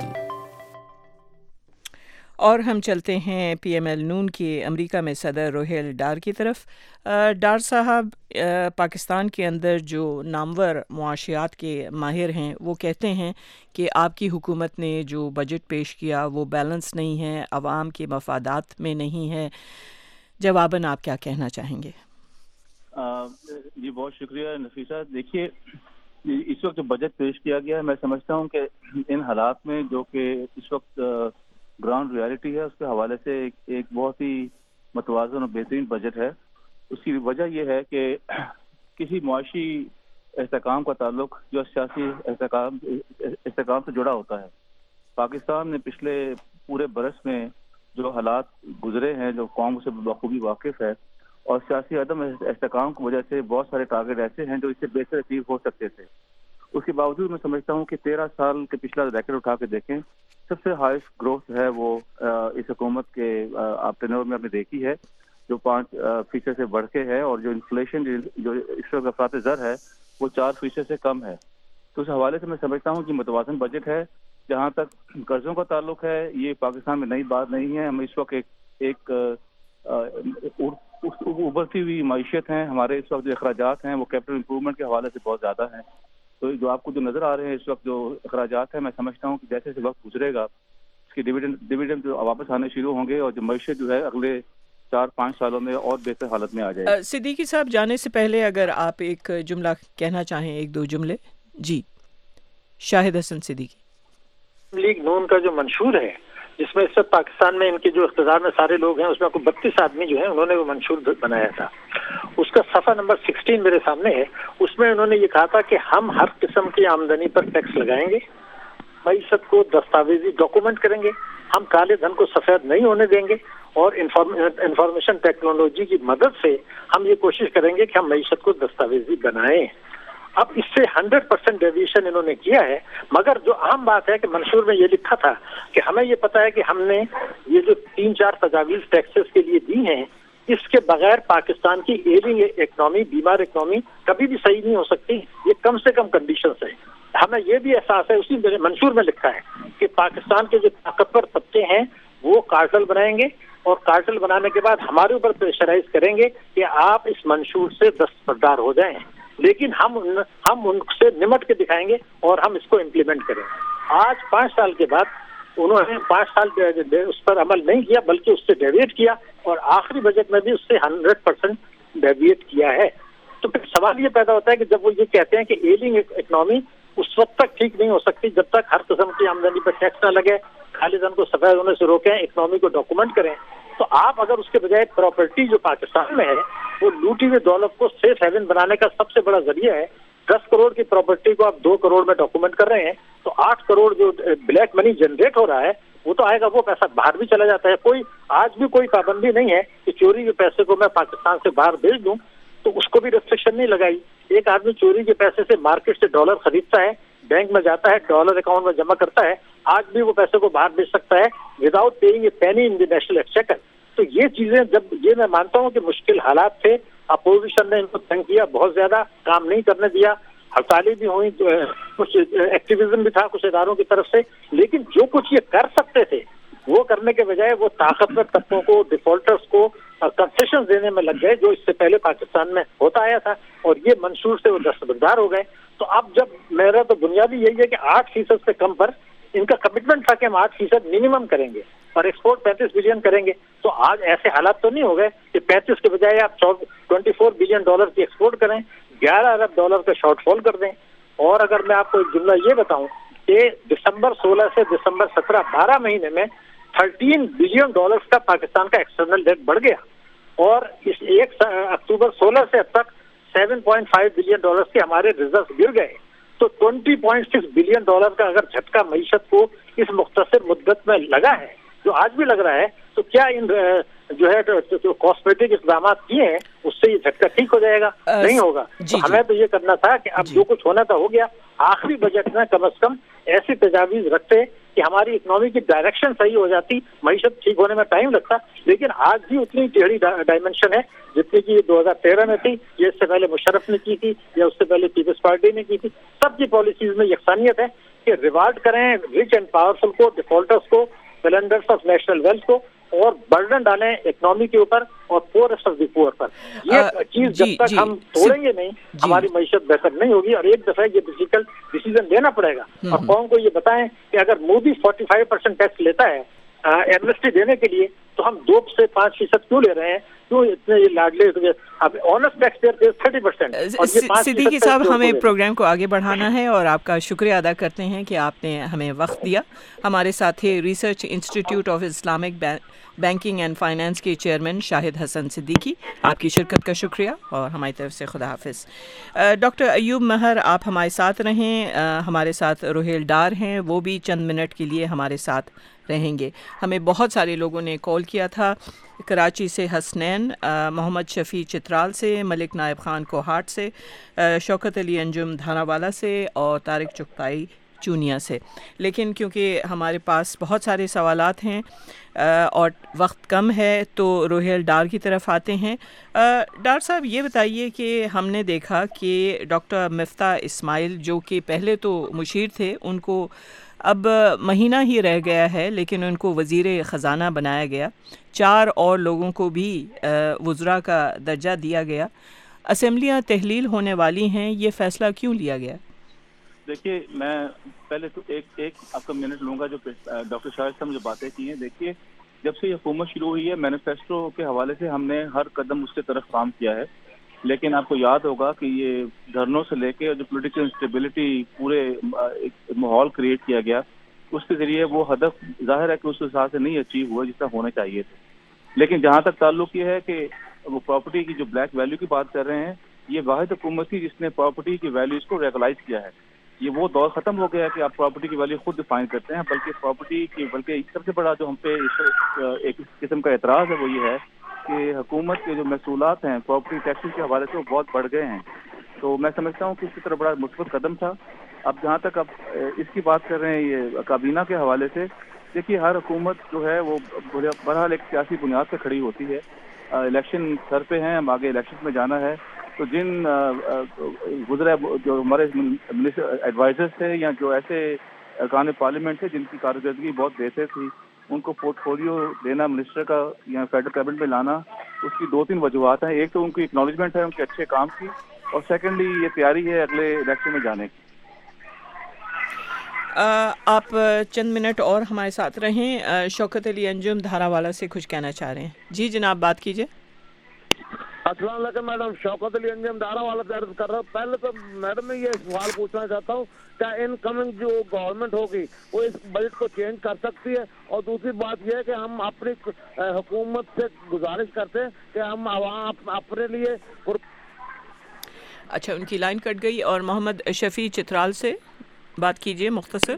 اور ہم چلتے ہیں PML نون کے امریکہ میں صدر روہیل ڈار کی طرف. ڈار صاحب، پاکستان کے اندر جو نامور معاشیات کے ماہر ہیں وہ کہتے ہیں کہ آپ کی حکومت نے جو بجٹ پیش کیا وہ بیلنس نہیں ہے، عوام کے مفادات میں نہیں ہے. جواباً آپ کیا کہنا چاہیں گے؟ جی بہت شکریہ نفیسہ. دیکھیے، اس وقت جو بجٹ پیش کیا گیا ہے، میں سمجھتا ہوں کہ ان حالات میں جو کہ اس وقت گراؤنڈ ریالٹی ہے، اس کے حوالے سے ایک بہت ہی متوازن اور بہترین بجٹ ہے. اس کی وجہ یہ ہے کہ کسی معاشی استحکام کا تعلق جو سیاسی استحکام سے جڑا ہوتا ہے. پاکستان نے پچھلے پورے برس میں جو حالات گزرے ہیں، جو قوم سے بخوبی واقف ہے، اور سیاسی عدم استحکام کی وجہ سے بہت سارے ٹارگیٹ ایسے ہیں جو اس سے بہتر اچیو ہو سکتے تھے. اس کے باوجود میں سمجھتا ہوں کہ 13 سال کے پچھلا ریکارڈ اٹھا کے دیکھیں، سب سے ہائیسٹ گروتھ ہے وہ اس حکومت کے آپ ٹینور میں آپ نے دیکھی ہے، جو 5% سے بڑھ کے ہے، اور جو انفلیشن جو اس وقت افراط زر ہے وہ 4% سے کم ہے. تو اس حوالے سے میں سمجھتا ہوں کہ متوازن بجٹ ہے. جہاں تک قرضوں کا تعلق ہے، یہ پاکستان میں نئی بات نہیں ہے. ہم اس وقت ایک ابھرتی ہوئی معیشت ہیں. ہمارے اس وقت جو اخراجات ہیں وہ کیپٹل امپروومنٹ کے حوالے سے بہت زیادہ ہیں. تو جو آپ کو جو نظر آ رہے ہیں اس وقت جو اخراجات ہیں، میں سمجھتا ہوں کہ جیسے جیسے وقت گزرے گا اس کی ڈویڈنڈ جو واپس آنے شروع ہوں گے، اور جو معیشت جو ہے اگلے 4-5 سالوں میں اور بہتر حالت میں آ جائے. صدیقی صاحب، جانے سے پہلے اگر آپ ایک جملہ کہنا چاہیں، 1-2 جملے. جی شاہد حسن صدیقی. لیگ نون کا جو منشور ہے، جس میں اس وقت پاکستان میں ان کے جو اقتدار میں سارے لوگ ہیں، اس میں 32 آدمی جو ہیں انہوں نے وہ منشور بنایا تھا. اس کا صفحہ نمبر 16 میرے سامنے ہے. اس میں انہوں نے یہ کہا تھا کہ ہم ہر قسم کی آمدنی پر ٹیکس لگائیں گے، معیشت کو دستاویزی ڈاکومنٹ کریں گے، ہم کالے دھن کو سفید نہیں ہونے دیں گے، اور انفارمیشن ٹیکنالوجی کی مدد سے ہم یہ کوشش کریں گے کہ ہم معیشت کو دستاویزی بنائیں. اب اس سے 100% ڈیویشن انہوں نے کیا ہے. مگر جو اہم بات ہے کہ منشور میں یہ لکھا تھا کہ ہمیں یہ پتا ہے کہ ہم نے یہ جو 3-4 تجاویز ٹیکسز کے لیے دی ہیں، اس کے بغیر پاکستان کی ایلنگ اکنامی، بیمار اکنامی کبھی بھی صحیح نہیں ہو سکتی. یہ کم سے کم کنڈیشنز ہیں. ہمیں یہ بھی احساس ہے، اسی منشور میں لکھا ہے کہ پاکستان کے جو طاقتور طبقے ہیں وہ کارٹل بنائیں گے، اور کارٹل بنانے کے بعد ہمارے اوپر پریشرائز کریں گے کہ آپ اس منشور سے دستبردار ہو جائیں، لیکن ہم ان سے نمٹ کے دکھائیں گے اور ہم اس کو امپلیمنٹ کریں. آج 5 سال کے بعد انہوں نے 5 سال اس پر عمل نہیں کیا، بلکہ اس سے ڈیویٹ کیا، اور آخری بجٹ میں بھی اس سے 100% ڈیویٹ کیا ہے. تو پھر سوال یہ پیدا ہوتا ہے کہ جب وہ یہ کہتے ہیں کہ ایلنگ اکنامی उस वक्त तक ठीक नहीं हो सकती जब तक हर किस्म की आमदनी पर टैक्स न लगे, खालिदन को सफेद होने से रोकें, इकोनॉमी को डॉक्यूमेंट करें। तो आप अगर उसके बजाय प्रॉपर्टी जो पाकिस्तान में है वो लूटी हुई दौलत को सेफ हेवन बनाने का सबसे बड़ा जरिया है, 10 करोड़ की प्रॉपर्टी को आप 2 करोड़ में डॉक्यूमेंट कर रहे हैं, तो 8 करोड़ जो ब्लैक मनी जनरेट हो रहा है वो तो आएगा, वो पैसा बाहर भी चला जाता है। कोई आज भी कोई पाबंदी नहीं है कि चोरी के पैसे को मैं पाकिस्तान से बाहर भेज दूं, तो उसको भी रिस्ट्रिक्शन नहीं लगाई। एक आदमी चोरी के पैसे से मार्केट से डॉलर खरीदता है, बैंक में जाता है, डॉलर अकाउंट में जमा करता है, आज भी वो पैसे को बाहर भेज सकता है without paying a penny in the national exchequer. तो ये चीजें जब, ये मैं मानता हूँ कि मुश्किल हालात थे, अपोजिशन ने इनको तंग किया, बहुत ज्यादा काम नहीं करने दिया, हड़तालें भी हुई, कुछ एक्टिविज्म भी था कुछ इदारों की तरफ से, लेकिन जो कुछ ये कर सकते थे वो करने के बजाय वो ताकतवर तत्वों को, डिफॉल्टर्स को कंसेशन देने में लग गए, जो इससे पहले पाकिस्तान में होता आया था, और ये मंशूर से वो दस्तबरदार हो गए। तो अब जब मेरा तो बुनियादी यही है कि 8% से कम पर इनका कमिटमेंट था कि हम 8% मिनिमम करेंगे और एक्सपोर्ट 35 बिलियन करेंगे। तो आज ऐसे हालात तो नहीं हो गए कि 35 के बजाय आप 24 बिलियन डॉलर की एक्सपोर्ट करें, 11 अरब डॉलर का शॉर्टफॉल कर दें। और अगर मैं आपको एक जुमला ये बताऊं कि दिसंबर 16 से दिसंबर 17, 12 महीने में 13 बिलियन डॉलर्स का पाकिस्तान का एक्सटर्नल डेट बढ़ गया, और इस 1 अक्टूबर 16 से अब तक 7.5 बिलियन डॉलर्स के हमारे रिजर्व गिर गए। तो 20.6 बिलियन डॉलर का अगर झटका मईशत को इस मुख्तसर मुद्दत में लगा है, जो आज भी लग रहा है, तो क्या इन जो है जो कॉस्मेटिक इक़दाम किए हैं उससे ये झटका ठीक हो जाएगा? नहीं होगा। तो हमें तो ये करना था कि अब जो कुछ होना था हो गया। आखिरी बजट में कम से कम ऐसी तजावीज रखते कि हमारी इकोनॉमी की डायरेक्शन सही हो जाती, मईशत ठीक होने में टाइम लगता, लेकिन आज भी उतनी टेढ़ी डायमेंशन है जितनी कि 2013 में थी, ये इससे पहले मुशर्रफ ने की थी या उससे पहले पीपल्स पार्टी ने की थी। सबकी पॉलिसीज में यकसानियत है कि रिवार्ड करें रिच एंड पावरफुल को, डिफॉल्टर्स को, स्प्लेंडर्स ऑफ नेशनल वेल्थ को, और बर्डन डालें इकोनॉमी के ऊपर और पोरेस्ट ऑफ द पुअर पर। ये चीज जब तक हम तोड़ेंगे नहीं, हमारी मईशत बेहतर नहीं होगी, और एक दफा ये डिफिकल्ट डिसीजन लेना पड़ेगा। और कौन को ये बताएं कि अगर मोदी 45% टैक्स लेता है एमनेस्टी देने के लिए, तो हम 2 से 5% क्यों ले रहे हैं? क्यों इतने ये लाडले? अब ऑनेस्ट टैक्स पेयर 30%। सिद्दीकी साहब, हमें प्रोग्राम को आगे बढ़ाना है और आपका शुक्रिया अदा करते हैं कि आपने हमें वक्त दिया। हमारे साथ ही research institute of Islamic banking and finance के चेयरमैन शाहिद हसन सिद्दीकी, आपकी शिरकत का शुक्रिया और हमारी तरफ से खुदा हाफिज़। डॉक्टर अयूब महर, आप हमारे साथ रहें। हमारे साथ रोहेल डार हैं, वो भी चंद मिनट के लिए हमारे साथ रहेंगे। हमें बहुत सारे लोगों ने कॉल किया था, कराची से हसनैन, मोहम्मद शफ़ी चित्राल से, मलिक नायब ख़ान कोहाट से, शौकत अली अंजुम धानावाला से और तारिक चुगताई चूनिया से। लेकिन क्योंकि हमारे पास बहुत सारे सवालात हैं और वक्त कम है, तो रोहेल डार की तरफ आते हैं। डार साहब, ये बताइए कि हमने देखा कि डॉक्टर मिफ्ता इस्माइल, जो कि पहले तो मुशीर थे, उनको अब महीना ही रह गया है लेकिन उनको वज़ीर ख़जाना बनाया गया। 4 और लोगों को भी वज़रा का दर्जा दिया गया। असेंबलियाँ तहलील होने वाली हैं, ये फ़ैसला क्यों लिया गया? देखिए, मैं पहले तो एक आपका मिनट लूँगा जो डॉक्टर शाहिद साहब जो बातें की हैं। देखिए, जब से ये हुकूमत शुरू हुई है, मैनिफेस्टो के हवाले से हमने हर कदम उसके तरफ काम किया है, लेकिन आपको याद होगा कि ये धरनों से लेके जो पॉलिटिकल इंस्टेबिलिटी पूरे एक माहौल क्रिएट किया गया, उसके ज़रिए वो हदफ जाहिर है कि उस हिसाब से नहीं अचीव हुआ जितना होने चाहिए थे। लेकिन जहाँ तक ताल्लुक ये है कि वो प्रॉपर्टी की जो ब्लैक वैल्यू की बात कर रहे हैं, ये वाहिद हुकूमत थी जिसने प्रॉपर्टी की वैल्यूज़ को रेगुलाइज किया है। ये वो दौर ख़त्म हो गया है कि आप प्रॉपर्टी की वैल्यू खुद डिफाइन करते हैं, बल्कि सबसे बड़ा जो हम पे एक किस्म का एतराज़ है वो ये है कि हुकूमत के जो महसूलात हैं प्रॉपर्टी टैक्सेस के हवाले से वो बहुत बढ़ गए हैं। तो मैं समझता हूँ कि इसकी तरफ बड़ा मुस्बत कदम था। अब जहाँ तक अब इसकी बात कर रहे हैं ये काबीना के हवाले से, देखिए हर हुकूमत जो है वो बहरहाल एक सियासी बुनियाद पर खड़ी होती है। इलेक्शन सर पे हैं, हम आगे इलेक्शन में जाना है, तो जिन गुजरा जो हमारे मिनिस्टर एडवाइजर्स थे या जो ऐसे अरकान पार्लियामेंट थे जिनकी कारकर्दगी बहुत बेहतर थी, उनको पोर्टफोलियो देना मिनिस्टर का या फेडरल कैबिनेट में लाना, उसकी 2-3 वजूहत हैं। एक तो उनकी एक्नॉलेजमेंट है उनके अच्छे काम की, और सेकेंडली ये तैयारी है अगले इलेक्शन में जाने की। आप चंद मिनट और हमारे साथ रहें। शौकत अली अंजुम धारावाला से कुछ कहना चाह रहे हैं। जी जनाब, बात कीजिए। السلام علیکم میڈم، شوکت علی انجم دارا والا درد کر رہا ہوں. پہلے تو میڈم میں یہ سوال پوچھنا چاہتا ہوں کیا ان کمنگ جو گورنمنٹ ہوگی وہ اس بجٹ کو چینج کر سکتی ہے؟ اور دوسری بات یہ ہے کہ ہم اپنی حکومت سے گزارش کرتے ہیں کہ ہم عوام اپنے لیے. اچھا، ان کی لائن کٹ گئی. اور محمد شفیع چترال سے بات کیجیے مختصر.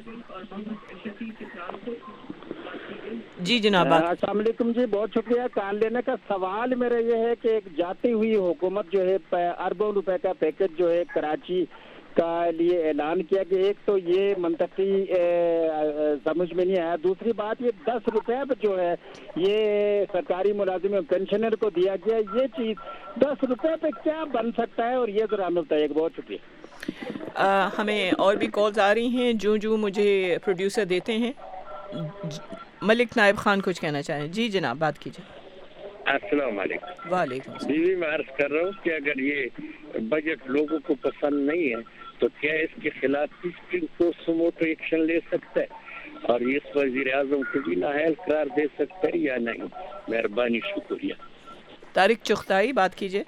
جی جناب. السلام علیکم جی، بہت شکریہ کال لینے کا. سوال میرا یہ ہے کہ ایک جاتی ہوئی حکومت جو ہے اربوں روپے کا پیکج جو ہے کراچی کا لیے اعلان کیا کہ ایک تو یہ منطقی سمجھ میں نہیں آیا. دوسری بات یہ 10 روپے جو ہے یہ سرکاری ملازم پینشنر کو دیا گیا، یہ چیز 10 روپے پہ کیا بن سکتا ہے؟ اور یہ ذرا ہمیں بتائیے. بہت شکریہ. ہمیں اور بھی کالز آ رہی ہیں جو مجھے پروڈیوسر دیتے ہیں. ملک نائب خان کچھ کہنا چاہیں. جی جناب، بات کیجیے. السلام علیکم. وعلیکم السلام. جی میں عرض کر رہا ہوں کہ اگر یہ بجٹ لوگوں کو پسند نہیں ہے تو کیا اس کے خلاف سپریم کورٹ سموٹو ایکشن لے سکتا ہے اور اس وزیر اعظم کو بھی نااہل قرار دے سکتا ہے یا نہیں؟ مہربانی، شکریہ. طارق چغتائی، بات کیجیے.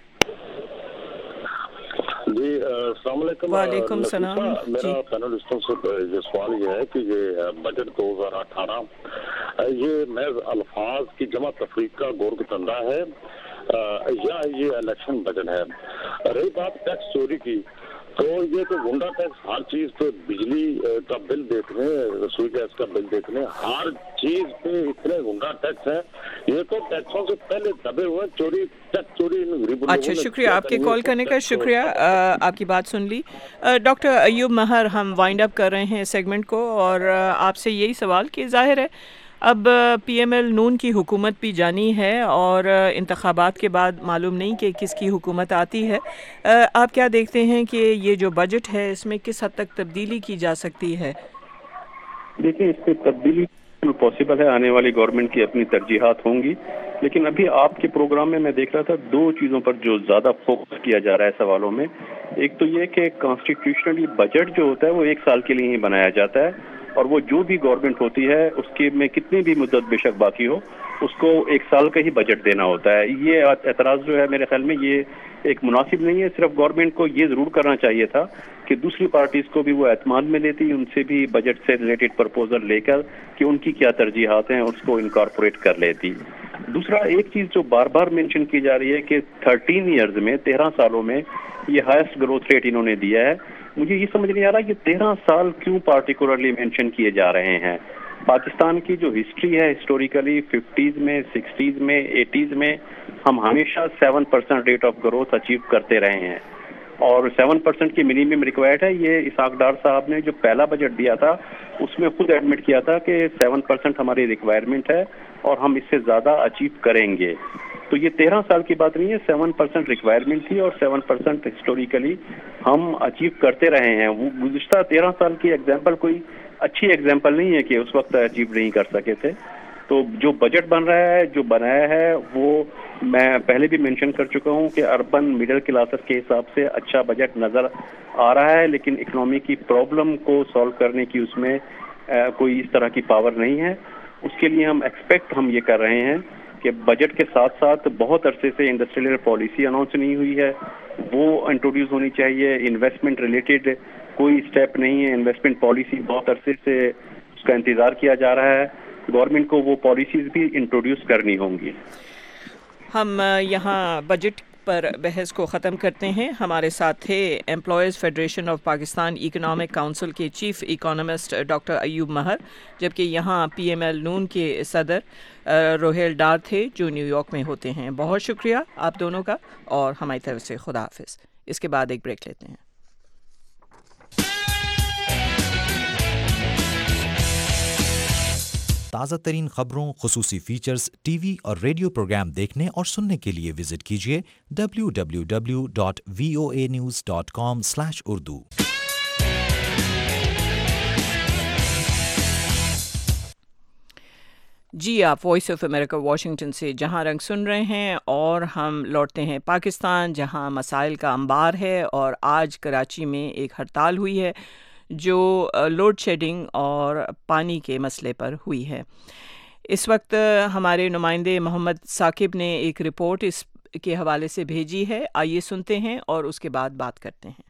جی السلام علیکم. وعلیکم السلام. میرا پینلسٹوں سے یہ سوال یہ ہے کہ یہ بجٹ 2018 یہ محض الفاظ کی جمع تفریق کا گور گتندہ ہے یا یہ الیکشن بجٹ ہے؟ رہی بات ٹیکس چوری کی، تو یہ تو گنڈا ٹیکس ہر چیز پہ، بجلی کا بل دیکھنے، رسوئی گیس کا بل دیکھنے، ہر چیز پہ اتنے گنڈا ٹیکس ہیں. یہ تو ٹیکسوں سے پہلے دبے ہوئے چوری، ٹیکس چوری. اچھا، شکریہ آپ کے کال کرنے کا. شکریہ، آپ کی بات سن لی. ڈاکٹر ایوب مہر، ہم وائنڈ اپ کر رہے ہیں سیگمنٹ کو، اور آپ سے یہی سوال کہ ظاہر ہے اب پی ایم ایل نون کی حکومت بھی جانی ہے اور انتخابات کے بعد معلوم نہیں کہ کس کی حکومت آتی ہے. آپ کیا دیکھتے ہیں کہ یہ جو بجٹ ہے اس میں کس حد تک تبدیلی کی جا سکتی ہے؟ دیکھیں، اس میں تبدیلی پاسبل ہے، آنے والی گورنمنٹ کی اپنی ترجیحات ہوں گی، لیکن ابھی آپ کے پروگرام میں دیکھ رہا تھا 2 چیزوں پر جو زیادہ فوکس کیا جا رہا ہے سوالوں میں. ایک تو یہ کہ کانسٹیٹیوشنلی بجٹ جو ہوتا ہے وہ 1 سال کے لیے ہی بنایا جاتا ہے، اور وہ جو بھی گورنمنٹ ہوتی ہے اس کے میں کتنی بھی مدت بے شک باقی ہو اس کو 1 سال کا ہی بجٹ دینا ہوتا ہے. یہ اعتراض جو ہے میرے خیال میں یہ ایک مناسب نہیں ہے. صرف گورنمنٹ کو یہ ضرور کرنا چاہیے تھا کہ دوسری پارٹیز کو بھی وہ اعتماد میں لیتی، ان سے بھی بجٹ سے ریلیٹڈ پرپوزل لے کر کہ ان کی کیا ترجیحات ہیں اس کو انکارپوریٹ کر لیتی. دوسرا ایک چیز جو بار بار مینشن کی جا رہی ہے کہ 13 ایئرز میں، 13 سالوں میں یہ ہائیسٹ گروتھ ریٹ انہوں نے دیا ہے. مجھے یہ سمجھ نہیں آ رہا یہ 13 سال کیوں پارٹیکولرلی مینشن کیے جا رہے ہیں. پاکستان کی جو ہسٹری ہے ہسٹوریکلی 50s میں، 60s میں، 80s میں ہم ہمیشہ 7% ریٹ آف گروتھ اچیو کرتے رہے ہیں، اور 7% کی منیمم ریکوائرڈ ہے. یہ اسحاق ڈار صاحب نے جو پہلا بجٹ دیا تھا اس میں خود ایڈمٹ کیا تھا کہ 7% ہماری ریکوائرمنٹ ہے اور ہم اس سے زیادہ اچیو کریں گے. تو یہ 13 سال کی بات نہیں ہے، 7% ریکوائرمنٹ تھی اور 7% ہسٹوریکلی ہم اچیو کرتے رہے ہیں. وہ گزشتہ 13 سال کی ایگزامپل کوئی اچھی ایگزامپل نہیں ہے کہ اس وقت اچیو نہیں کر سکے تھے. تو جو بجٹ بن رہا ہے، جو بنایا ہے، وہ میں پہلے بھی مینشن کر چکا ہوں کہ اربن مڈل کلاسز کے حساب سے اچھا بجٹ نظر آ رہا ہے، لیکن اکنامی کی پرابلم کو سالو کرنے کی اس میں کوئی اس طرح کی پاور نہیں ہے. اس کے لیے ہم یہ کر رہے ہیں کہ بجٹ کے ساتھ ساتھ بہت عرصے سے انڈسٹریل پالیسی اناؤنس نہیں ہوئی ہے، وہ انٹروڈیوس ہونی چاہیے. انویسٹمنٹ ریلیٹڈ کوئی اسٹیپ نہیں ہے، انویسٹمنٹ پالیسی بہت عرصے سے اس کا انتظار کیا جا رہا ہے. گورنمنٹ کو وہ پالیسیز بھی انٹروڈیوس کرنی ہوں گی. ہم یہاں بجٹ پر بحث کو ختم کرتے ہیں. ہمارے ساتھ تھے employees federation of Pakistan economic council کے chief economist doctor Ayub Mehr, جبکہ یہاں پی ایم ایل نون کے صدر روہیل ڈار تھے جو نیو یارک میں ہوتے ہیں. بہت شکریہ آپ دونوں کا، اور ہماری طرف سے خدا حافظ. اس کے بعد ایک بریک لیتے ہیں. تازہ ترین خبروں، خصوصی فیچرز، ٹی وی اور ریڈیو پروگرام دیکھنے اور سننے کے لیے وزٹ کیجیے www.voanews.com/urdu. جی، آپ وائس آف امریکہ واشنگٹن سے جہاں رنگ سن رہے ہیں، اور ہم لوٹتے ہیں پاکستان جہاں مسائل کا انبار ہے. اور آج کراچی میں ایک ہڑتال ہوئی ہے جو لوڈ شیڈنگ اور پانی کے مسئلے پر ہوئی ہے. اس وقت ہمارے نمائندے محمد ثاقب نے ایک رپورٹ کے حوالے سے بھیجی ہے. آئیے سنتے ہیں اور اس کے بعد بات کرتے ہیں.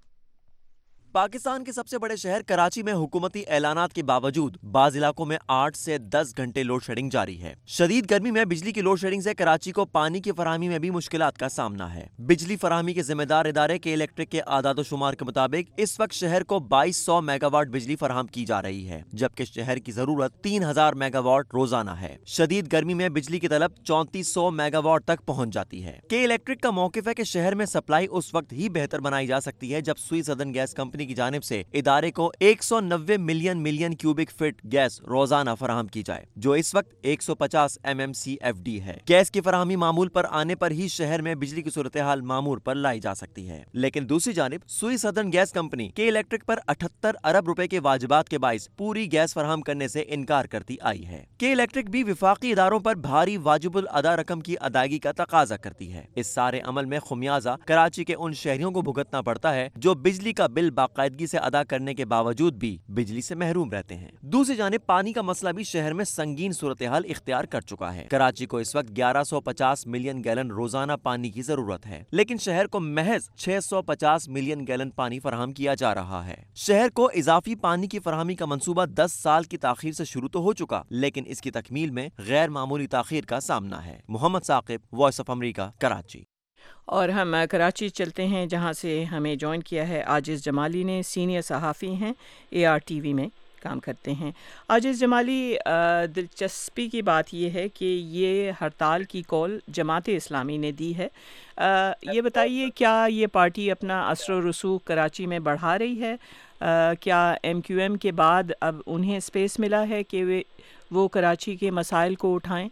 پاکستان کے سب سے بڑے شہر کراچی میں حکومتی اعلانات کے باوجود بعض علاقوں میں 8 سے 10 گھنٹے لوڈ شیڈنگ جاری ہے. شدید گرمی میں بجلی کی لوڈ شیڈنگ سے کراچی کو پانی کی فراہمی میں بھی مشکلات کا سامنا ہے. بجلی فراہمی کے ذمہ دار ادارے کے الیکٹرک کے اعداد و شمار کے مطابق اس وقت شہر کو 2200 میگا واٹ بجلی فراہم کی جا رہی ہے، جبکہ شہر کی ضرورت 3000 میگا واٹ روزانہ ہے. شدید گرمی میں بجلی کی طلب 3400 میگا واٹ تک پہنچ جاتی ہے. کے الیکٹرک کا موقف ہے کہ شہر میں سپلائی اس وقت ہی بہتر بنائی جا سکتی ہے جب سوئی سدرن گیس کمپنی کی جانب سے ادارے کو 190 ملین کیوبک فٹ گیس روزانہ فراہم کی جائے، جو اس وقت 150 MMCFD ہے. گیس کی فراہمی معمول پر آنے پر ہی شہر میں بجلی کی صورتحال معمول پر لائی جا سکتی ہے. لیکن دوسری جانب سوئی سدرن گیس کمپنی کے الیکٹرک پر 78 ارب روپے کے واجبات کے باعث پوری گیس فراہم کرنے سے انکار کرتی آئی ہے. کے الیکٹرک بھی وفاقی اداروں پر بھاری واجب الادا رقم کی ادائیگی کا تقاضا کرتی ہے. اس سارے عمل میں خمیازہ کراچی کے ان شہریوں کو بھگتنا پڑتا ہے جو بجلی کا بل باقاعدگی سے ادا کرنے کے باوجود بھی بجلی سے محروم رہتے ہیں. دوسری جانب پانی کا مسئلہ بھی شہر میں سنگین صورتحال اختیار کر چکا ہے. کراچی کو اس وقت 1150 ملین گیلن روزانہ پانی کی ضرورت ہے، لیکن شہر کو محض 650 ملین گیلن پانی فراہم کیا جا رہا ہے. شہر کو اضافی پانی کی فراہمی کا منصوبہ 10 سال کی تاخیر سے شروع تو ہو چکا، لیکن اس کی تکمیل میں غیر معمولی تاخیر کا سامنا ہے. Muhammad Saqib, voice of America, Karachi. اور ہم کراچی چلتے ہیں جہاں سے ہمیں جوائن کیا ہے عاجز جمالی نے. سینئر صحافی ہیں، ARTV میں کام کرتے ہیں. عاجز جمالی، دلچسپی کی بات یہ ہے کہ یہ ہڑتال کی کال جماعت اسلامی نے دی ہے. یہ بتائیے کیا یہ پارٹی اپنا اثر و رسوخ کراچی میں بڑھا رہی ہے؟ کیا MQM کے بعد اب انہیں اسپیس ملا ہے کہ وہ کراچی کے مسائل کو اٹھائیں؟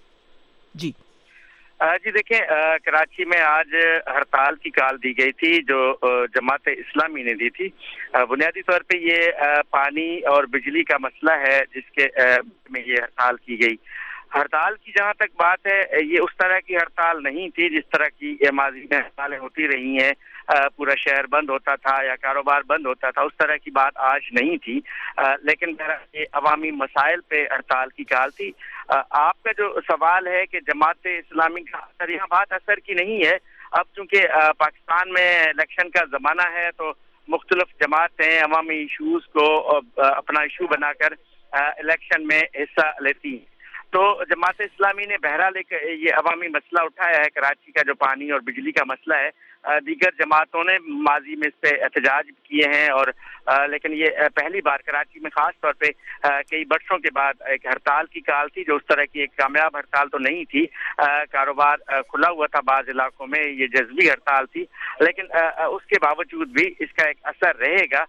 جی دیکھیں، کراچی میں آج ہڑتال کی کال دی گئی تھی جو جماعت اسلامی نے دی تھی. بنیادی طور پہ یہ پانی اور بجلی کا مسئلہ ہے جس کے میں یہ ہڑتال کی گئی. ہڑتال کی جہاں تک بات ہے، یہ اس طرح کی ہڑتال نہیں تھی جس طرح کی ماضی میں ہڑتالیں ہوتی رہی ہیں، پورا شہر بند ہوتا تھا یا کاروبار بند ہوتا تھا. اس طرح کی بات آج نہیں تھی، لیکن یہ عوامی مسائل پہ ہڑتال کی کال تھی. آپ کا جو سوال ہے کہ جماعت اسلامی کا اثر، یہاں بات اثر کی نہیں ہے. اب چونکہ پاکستان میں الیکشن کا زمانہ ہے تو مختلف جماعتیں عوامی ایشوز کو اپنا ایشو بنا کر الیکشن میں حصہ لیتی ہیں. تو جماعت اسلامی نے بہرحال یہ عوامی مسئلہ اٹھایا ہے، کراچی کا جو پانی اور بجلی کا مسئلہ ہے. دیگر جماعتوں نے ماضی میں اس پہ احتجاج کیے ہیں، اور لیکن یہ پہلی بار کراچی میں خاص طور پہ کئی برسوں کے بعد ایک ہڑتال کی کال تھی جو اس طرح کی ایک کامیاب ہڑتال تو نہیں تھی. کاروبار کھلا ہوا تھا بعض علاقوں میں، یہ جزوی ہڑتال تھی، لیکن اس کے باوجود بھی اس کا ایک اثر رہے گا.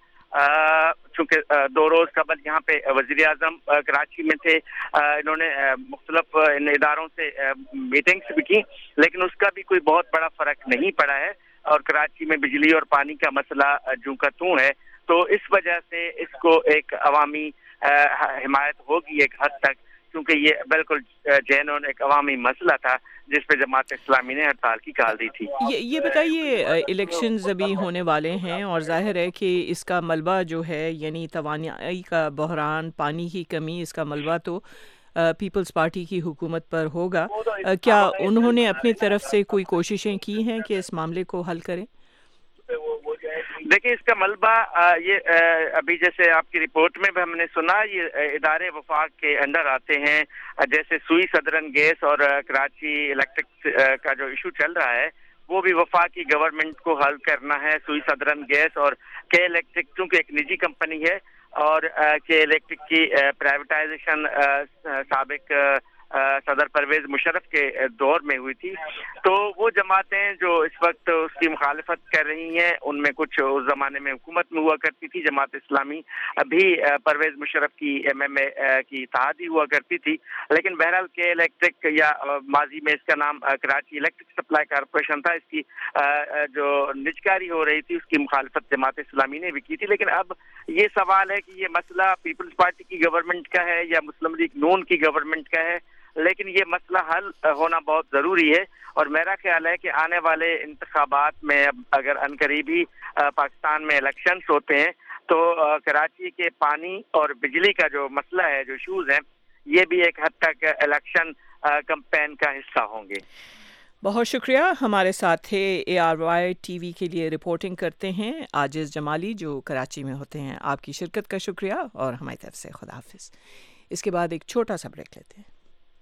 چونکہ 2 روز قبل یہاں پہ وزیر اعظم کراچی میں تھے، انہوں نے مختلف ان اداروں سے میٹنگز بھی کی، لیکن اس کا بھی کوئی بہت بڑا فرق نہیں پڑا ہے. اور کراچی میں بجلی اور پانی کا مسئلہ جوں کا توں ہے، تو اس وجہ سے اس کو ایک عوامی حمایت ہوگی ایک حد تک، کیونکہ یہ بالکل جینون ایک عوامی مسئلہ تھا جس پہ جماعت اسلامی نے ہڑتال کی کال دی تھی. یہ بتائیے، الیکشنز ابھی ہونے والے ہیں اور ظاہر ہے کہ اس کا ملبہ جو ہے یعنی توانائی کا بحران، پانی کی کمی، اس کا ملبہ تو پیپلز پارٹی کی حکومت پر ہوگا. کیا انہوں نے اپنی طرف سے کوئی کوششیں کی ہیں کہ اس معاملے کو حل کریں؟ دیکھیں، اس کا ملبہ یہ ابھی جیسے آپ کی رپورٹ میں بھی ہم نے سنا، یہ ادارے وفاق کے انڈر آتے ہیں. جیسے سوئی سدرن گیس اور کراچی الیکٹرک کا جو ایشو چل رہا ہے وہ بھی وفاقی گورنمنٹ کو حل کرنا ہے. سوئی سدرن گیس اور کے الیکٹرک چونکہ ایک نجی کمپنی ہے، اور کے الیکٹرک کی پرائیویٹائزیشن سابق صدر پرویز مشرف کے دور میں ہوئی تھی. تو وہ جماعتیں جو اس وقت اس کی مخالفت کر رہی ہیں، ان میں کچھ اس زمانے میں حکومت میں ہوا کرتی تھی جماعت اسلامی، ابھی پرویز مشرف کی MMA کی اتحادی ہوا کرتی تھی. لیکن بہرحال کے الیکٹرک یا ماضی میں اس کا نام کراچی الیکٹرک سپلائی کارپوریشن تھا، اس کی جو نجکاری ہو رہی تھی اس کی مخالفت جماعت اسلامی نے بھی کی تھی. لیکن اب یہ سوال ہے کہ یہ مسئلہ پیپلز پارٹی کی گورنمنٹ کا ہے یا مسلم لیگ نون کی گورنمنٹ کا ہے، لیکن یہ مسئلہ حل ہونا بہت ضروری ہے. اور میرا خیال ہے کہ آنے والے انتخابات میں اب اگر عنقریب ہی پاکستان میں الیکشنز ہوتے ہیں تو کراچی کے پانی اور بجلی کا جو مسئلہ ہے، جو ایشوز ہیں، یہ بھی ایک حد تک الیکشن کمپین کا حصہ ہوں گے. बहुत शुक्रिया। हमारे साथ थे ARY TV के लिए रिपोर्टिंग करते हैं आजिज़ जमाली जो कराची में होते हैं। आपकी शिरकत का शुक्रिया और हमारी तरफ से खुदा हाफिज़। इसके बाद एक छोटा सा ब्रेक लेते हैं।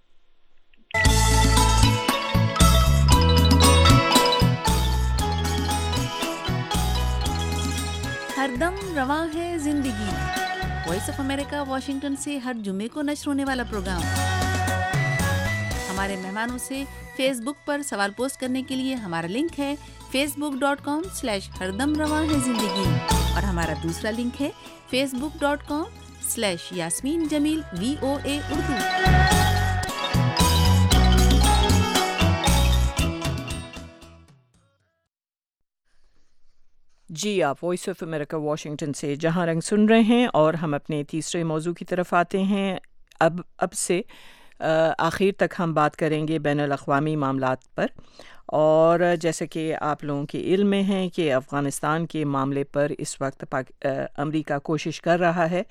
हरदम रवां है जिंदगी, वॉइस ऑफ अमेरिका वाशिंगटन से हर जुमे को नश्र होने वाला प्रोग्राम। हमारे मेहमानों से फेसबुक पर सवाल पोस्ट करने के लिए हमारा लिंक है facebook.com/हरदम रवां है जिंदगी और हमारा दूसरा लिंक है facebook.com/यास्मीन जमील VOA उर्दू। जी, आप वॉइस ऑफ अमेरिका वाशिंगटन से जहां रंग सुन रहे हैं और हम अपने तीसरे मौजू की तरफ आते हैं। अब से आखिर तक हम बात करेंगे बैनुल-अक़वामी मामलात पर, और जैसे कि आप लोगों के इल्म में है कि अफ़गानिस्तान के मामले पर इस वक्त अमेरिका कोशिश कर रहा है।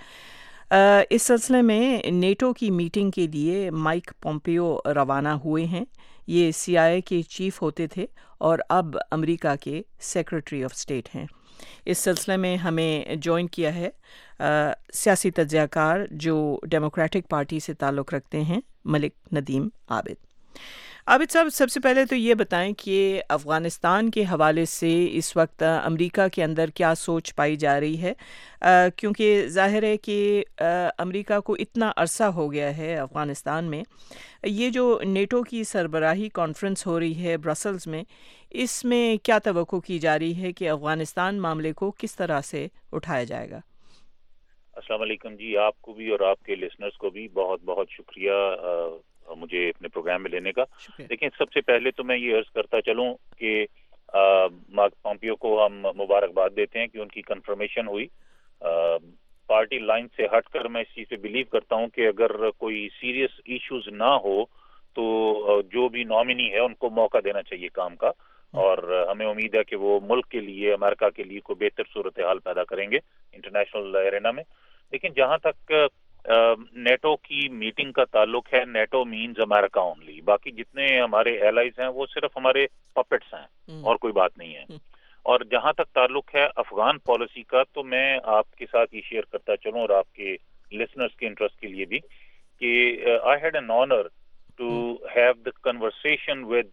इस सिलसिले में नेटो की मीटिंग के लिए माइक पोम्पियो रवाना हुए हैं। ये CIA के चीफ होते थे और अब अमेरिका के सेक्रेटरी ऑफ स्टेट हैं। इस सिलसिले में हमें ज्वाइन किया है सियासी तज्ज़ियाकार जो डेमोक्रेटिक पार्टी से ताल्लुक़ रखते हैं, मलिक नदीम आबिद। आबिद साहब, सबसे पहले तो ये बताएं कि अफ़गानिस्तान के हवाले से इस वक्त अमेरिका के अंदर क्या सोच पाई जा रही है, क्योंकि ज़ाहिर है कि अमेरिका को इतना अरसा हो गया है अफ़गानिस्तान में। ये जो नेटो की सरबराही कॉन्फ्रेंस हो रही है ब्रसल्स में, इसमें क्या तवक्को की जा रही है कि अफ़गानिस्तान मामले को किस तरह से उठाया जाएगा? अस्सलाम वालेकुम जी, आपको भी और आपके लिसनर्स को भी बहुत बहुत शुक्रिया मुझे अपने प्रोग्राम में लेने का। लेकिन सबसे पहले तो मैं ये अर्ज करता चलूं कि मार्क पोम्पियो को हम मुबारकबाद देते हैं कि उनकी कंफर्मेशन हुई। पार्टी लाइन से हटकर मैं इस चीज़ पे बिलीव करता हूं कि अगर कोई सीरियस इश्यूज ना हो तो जो भी नॉमिनी है उनको मौका देना चाहिए काम का, और हमें उम्मीद है कि वो मुल्क के लिए, अमेरिका के लिए कोई बेहतर सूरत हाल पैदा करेंगे इंटरनेशनल एरेना में। लेकिन जहां तक नेटो की मीटिंग का ताल्लुक है, नेटो मीन्स अमेरिका ओनली। बाकी जितने हमारे एलाइज हैं वो सिर्फ हमारे पपेट्स हैं और कोई बात नहीं है। और जहां तक ताल्लुक है अफगान पॉलिसी का, तो मैं आपके साथ ये शेयर करता चलूं और आपके लिसनर्स के इंटरेस्ट के लिए भी कि I had an honour to have the conversation with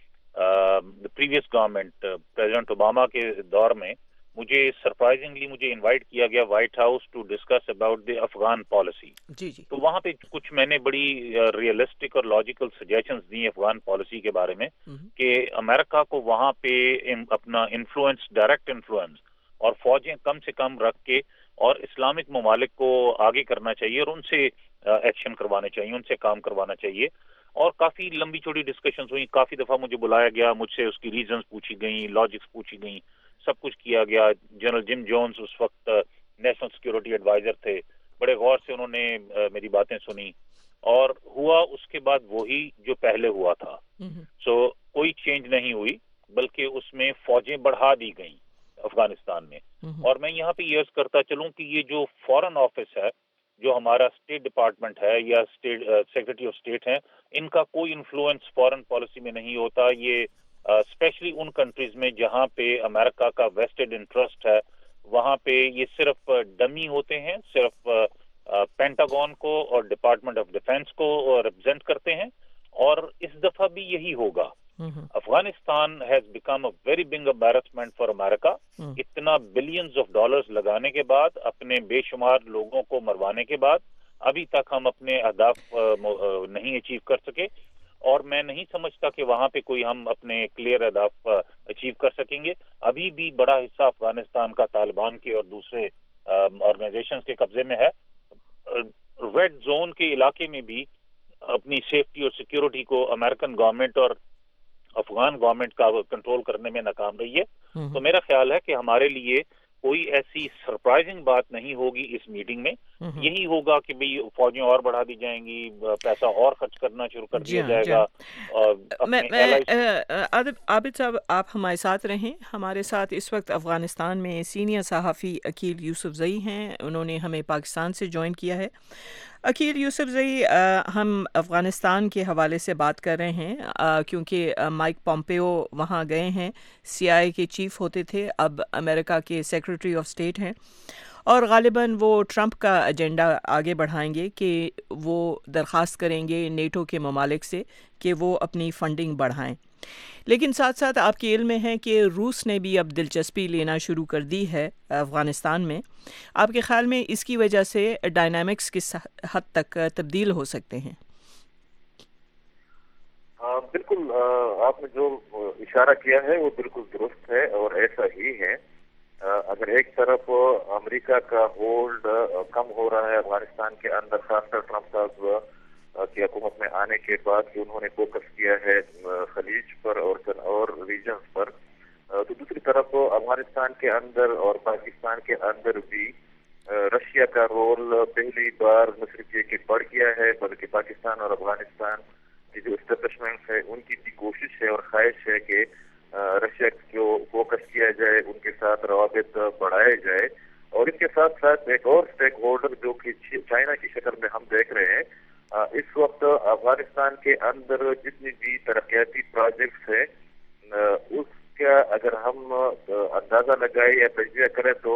the previous government. President Obama के दौर में मुझे सरप्राइजिंगली इनवाइट किया गया White House to discuss about the Afghan policy. तो वहाँ पे कुछ मैंने बड़ी रियलिस्टिक और लॉजिकल सजेशंस दी अफगान पॉलिसी के बारे में कि अमेरिका को वहाँ पे अपना इन्फ्लुएंस, डायरेक्ट इन्फ्लुएंस और फौजें कम से कम रख के और इस्लामिक ममालिक को आगे करना चाहिए और उनसे एक्शन करवाने चाहिए, उनसे काम करवाना चाहिए। और काफी लंबी चौड़ी डिस्कशंस हुई, काफी दफा मुझे बुलाया गया, मुझसे उसकी रीजंस पूछी गई, लॉजिक्स पूछी गई, सब कुछ किया गया। जनरल जिम जोन्स उस वक्त नेशनल सिक्योरिटी एडवाइजर थे, बड़े गौर से उन्होंने मेरी बातें सुनी और हुआ उसके बाद वही जो पहले हुआ था। कोई चेंज नहीं हुई, बल्कि उसमें फौजें बढ़ा दी गई अफगानिस्तान में। और मैं यहाँ पे ये अर्ज करता चलूं कि ये जो फॉरेन ऑफिस है, जो हमारा स्टेट डिपार्टमेंट है या स्टेट सेक्रेटरी ऑफ स्टेट है, इनका कोई इन्फ्लुएंस फॉरेन पॉलिसी में नहीं होता। ये स्पेशली उन कंट्रीज में जहाँ पे अमेरिका का वेस्टेड इंटरेस्ट है, वहाँ पे ये सिर्फ डमी होते हैं, सिर्फ पेंटागन को और डिपार्टमेंट ऑफ डिफेंस को रिप्रेजेंट करते हैं। और इस दफा भी यही होगा। Afghanistan has become a very big embarrassment for America. इतना बिलियंस ऑफ डॉलर्स लगाने के बाद, अपने बेशुमार लोगों को मरवाने के बाद, अभी तक हम अपने अहदाफ नहीं अचीव कर सके। और मैं नहीं समझता कि वहां पे कोई हम अपने क्लियर अहदाफ अचीव कर सकेंगे। अभी भी बड़ा हिस्सा अफगानिस्तान का तालिबान के और दूसरे ऑर्गेनाइजेशंस के कब्जे में है। रेड जोन के इलाके में भी अपनी सेफ्टी और सिक्योरिटी को अमेरिकन गवर्नमेंट और अफगान गवर्नमेंट का कंट्रोल करने में नाकाम रही है। तो मेरा ख्याल है कि हमारे लिए कोई ऐसी सरप्राइजिंग बात नहीं होगी इस मीटिंग में। यही होगा कि भाई फौजें और बढ़ा दी जाएंगी, पैसा और खर्च करना शुरू कर दिया जाएगा। आबिद साहब, आप हमारे साथ रहें। हमारे साथ इस वक्त अफगानिस्तान में सीनियर सहाफ़ी अकील यूसुफ ज़ई हैं, उन्होंने हमें पाकिस्तान से ज्वाइन किया है। अकील यूसुफजई, हम अफ़गानिस्तान के हवाले से बात कर रहे हैं क्योंकि माइक पॉम्पेओ वहाँ गए हैं, CIA के चीफ होते थे, अब अमेरिका के सेक्रेटरी ऑफ स्टेट हैं, और ग़ालिबन वो ट्रंप का एजेंडा आगे बढ़ाएंगे कि वो दरख्वास्त करेंगे नेटो के ममालिक से कि वो अपनी फ़ंडिंग बढ़ाएं। लेकिन साथ साथ आपके इल्म में है कि रूस ने भी अब दिलचस्पी लेना शुरू कर दी है अफ़गानिस्तान में। आपके ख़्याल में इसकी वजह से डायनामिक्स किस हद तक तब्दील हो सकते हैं? बिल्कुल, आपने जो इशारा किया है वो बिल्कुल दुरुस्त है और ऐसा ही है। अगर एक तरफ अमेरिका का होल्ड कम हो रहा है अफगानिस्तान के अंदर, खासकर ट्रंप साहब की हुकूमत में आने के बाद कि उन्होंने फोकस किया है खलीज पर और रीजन्स पर, तो दूसरी तरफ अफगानिस्तान के अंदर और पाकिस्तान के अंदर भी रशिया का रोल पहली बार न सिर्फ ये कि बढ़ गया है, बल्कि पाकिस्तान और अफगानिस्तान की जो एस्टेब्लिशमेंट है उनकी भी कोशिश है और ख्वाहिश है कि रशिया को फोकस किया जाए, उनके साथ रवाबित बढ़ाए जाए। और इसके साथ साथ एक और स्टेक होल्डर जो कि चाइना की शक्ल में हम देख रहे हैं, इस वक्त अफगानिस्तान के अंदर जितनी भी तरक्याती प्रोजेक्ट्स है उसका अगर हम अंदाजा लगाए या तजिया करें तो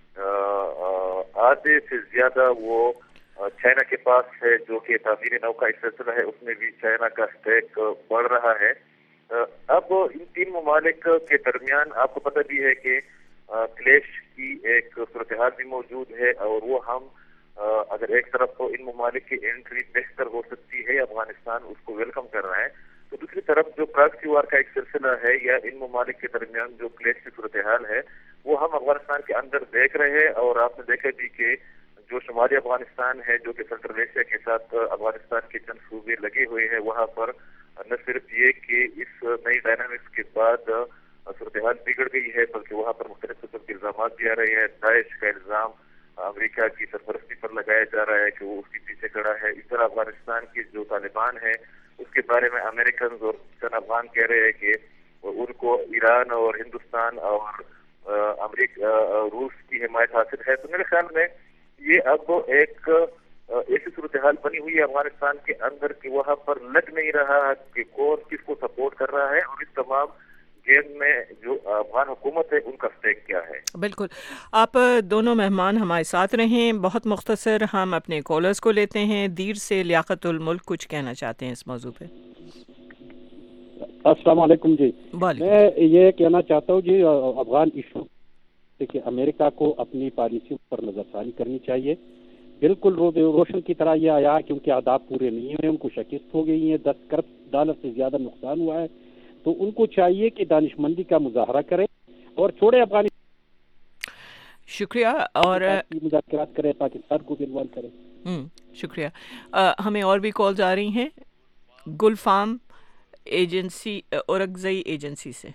आधे से ज्यादा वो चाइना के पास है, जो कि तामीरी नौ का एक सिलसिला है उसमें भी चाइना का स्टेक बढ़ रहा है। अब इन तीन ममालिक के दरमियान आपको पता भी है कि क्लेश की एक सूरत हाल भी मौजूद है, और वो हम अगर एक तरफ इन ममालिक की एंट्री बेहतर हो सकती है, अफगानिस्तान उसको वेलकम कर रहा है, तो दूसरी तरफ जो प्रॉक्सी वार का एक सिलसिला है या इन ममालिक के दरमियान जो क्लेश की सूरत हाल है वो हम अफगानिस्तान के अंदर देख रहे हैं। और आपने देखा भी कि जो शुमाली अफगानिस्तान है, जो कि सेंट्रल एशिया के साथ अफगानिस्तान के चंद सूबे लगे हुए हैं, वहाँ पर न सिर्फ ये कि इस नई डायनामिक्स के बाद सूरत हाल बिगड़ गई है, बल्कि वहाँ पर मुख्तलिफ किस्म के इल्जाम भी आ रहे हैं। दाइश का इल्जाम अमेरिका की सरपरस्ती पर लगाया जा रहा है कि वो उसके पीछे खड़ा है। इस तरह अफगानिस्तान की जो तालिबान है उसके बारे में अमेरिकन और चंद अफगान कह रहे हैं कि उनको ईरान और हिंदुस्तान और अमेरिका रूस की हिमायत हासिल है। तो मेरे ख्याल में ये अब एक ऐसी सूरत हाल बनी हुई है अफगानिस्तान के अंदर कि वहाँ पर लग नहीं रहा कि कौन किसको सपोर्ट कर रहा है, और इस तमाम गेम में जो अफगान हुकूमत है उनका स्टेक क्या है। बिल्कुल, आप दोनों मेहमान हमारे साथ रहें। बहुत मुख्तसर हम अपने कॉलर्स को लेते हैं। दीर से लियाकतुल मुल्क कुछ कहना चाहते हैं इस मौजू पे। अस्सलाम वालेकुम जी। मैं ये कहना चाहता हूँ जी, अफगान इशू कि अमेरिका को अपनी पॉलिसी पर नजरसानी करनी चाहिए। बिल्कुल रोशन की तरह ये आया क्योंकि आदाब पूरे नहीं हुए, उनको शिकस्त हो गई है, $10 करोड़ से ज्यादा नुकसान हुआ है, तो उनको चाहिए कि दानिशमंदी का मुजाहरा करें और छोड़े अफगानिस्तान। शुक्रिया। और मुज़ाकरात करें, पाकिस्तान को भी इन्वॉल्व करें। शुक्रिया। हमें और भी कॉल्स आ रही हैं। गुलफाम एजेंसी, औरकज़ई एजेंसी से,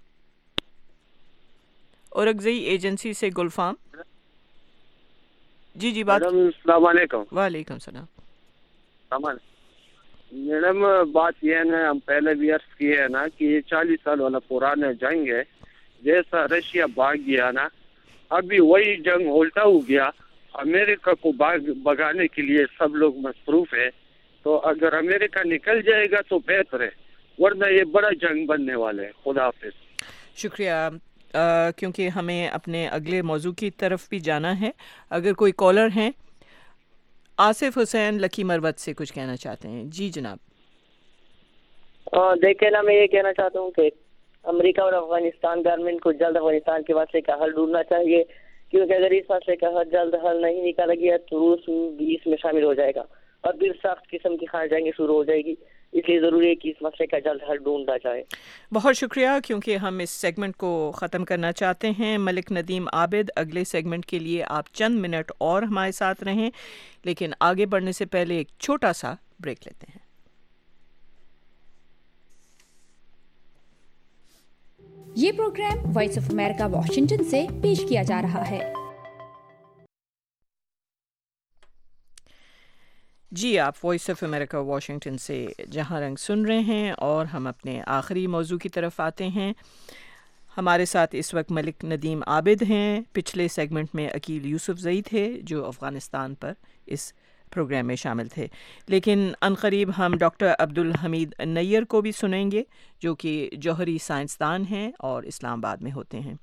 औरकज़ई एजेंसी से गुलफाम जी बात। अस्सलाम वालेकुम। वालेकुम सलाम। मैडम बात यह है ना, हम पहले भी अर्ज किए है ना कि ये 40 साल वाला पुराना जंग है, जैसा रशिया भाग गया ना अभी वही जंग उल्टा हो गया। अमेरिका को भगाने के लिए सब लोग मसरूफ है, तो अगर अमेरिका निकल जाएगा तो बेहतर है, वरना ये बड़ा जंग बनने वाला है। खुदा हाफिज। शुक्रिया। क्योंकि हमें अपने अगले मौजू की तरफ भी जाना है। अगर कोई कॉलर हैं, आसिफ हुसैन लकी मरवत से कुछ कहना चाहते हैं। जी जनाब। देखे ना, मैं ये कहना चाहता हूँ कि अमेरिका और अफगानिस्तान गवर्नमेंट को जल्द अफगानिस्तान के मसले का हल ढूंढना चाहिए, क्योंकि अगर इस मसले का जल्द हल नहीं निकाला गया तो रूस भी इसमें शामिल हो जाएगा और फिर सख्त किस्म की खाना जंगें शुरू हो जाएगी। इसलिए ज़रूरी है कि इस मसले का जल्द हल ढूंढा जाए। बहुत शुक्रिया। क्योंकि हम इस सेगमेंट को ख़त्म करना चाहते हैं, मलिक नदीम आबिद, अगले सेगमेंट के लिए आप चंद मिनट और हमारे साथ रहें, लेकिन आगे बढ़ने से पहले एक छोटा सा ब्रेक लेते हैं। ये programme voice of America Washington से पेश किया जा रहा है। जी, आप वॉइस ऑफ अमेरिका वाशिंगटन से जहां रंग सुन रहे हैं, और हम अपने आखिरी मौजू की तरफ आते हैं। हमारे साथ इस वक्त मलिक नदीम आबिद हैं। पिछले सेगमेंट में अकील यूसुफजई थे जो अफ़गानिस्तान पर इस प्रोग्राम में शामिल थे। लेकिन अनकरीब हम डॉक्टर अब्दुल हमीद नैयर को भी सुनेंगे जो कि जौहरी साइंसदान हैं और इस्लामाबाद में होते हैं।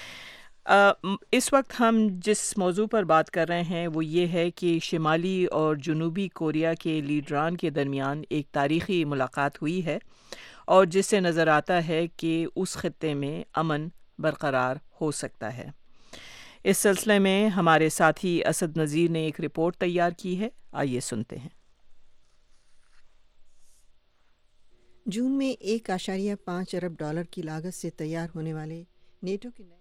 इस वक्त हम जिस मौजू पर बात कर रहे हैं वो ये है कि शिमाली और जनूबी कोरिया के लीडरान के दरमियान एक तारीख़ी मुलाकात हुई है और जिससे नज़र आता है कि उस खित्ते में अमन बरकरार हो सकता है। इस सिलसिले में हमारे साथी असद नज़ीर ने एक रिपोर्ट तैयार की है, आइए सुनते हैं। जून में $1.5 अरब की लागत से तैयार होने वाले नेटो के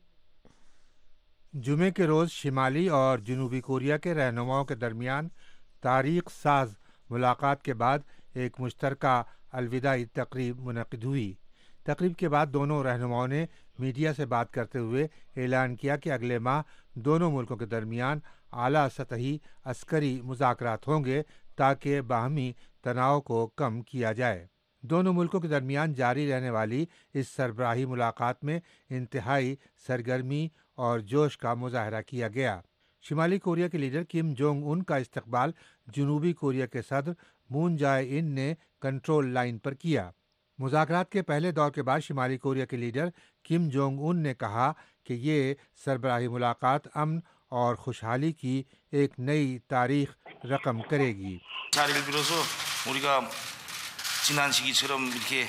जुमे के रोज़ शिमाली और जनूबी कोरिया के रहनुमाओं के दरमियान तारीख साज मुलाकात के बाद एक मुश्तरका अलविदाई तकरीब मुनक़िद हुई। तकरीब के बाद दोनों रहनुमाओं ने मीडिया से बात करते हुए ऐलान किया कि अगले माह दोनों मुल्कों के दरमियान आला सतही अस्करी मुज़ाकरात होंगे ताकि बाहमी तनाव को कम किया जाए। दोनों मुल्कों के दरमियान जारी रहने वाली इस सरबराही मुलाकात में इंतहाई सरगर्मी और जोश का मुजाहरा किया गया। शिमाली कोरिया के लीडर किम जोंग उन का इस्तकबाल जनूबी कोरिया के सदर मून जाए इन ने कंट्रोल लाइन पर किया। मुज़ाकरात के पहले दौर के बाद शिमाली कोरिया के लीडर किम जोंग उन ने कहा कि ये सरबराही मुलाकात अमन और खुशहाली की एक नई तारीख रकम करेगी। 자리를 빌어서 우리가 지난 시기처럼 이렇게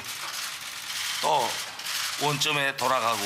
또 원점에 돌아가고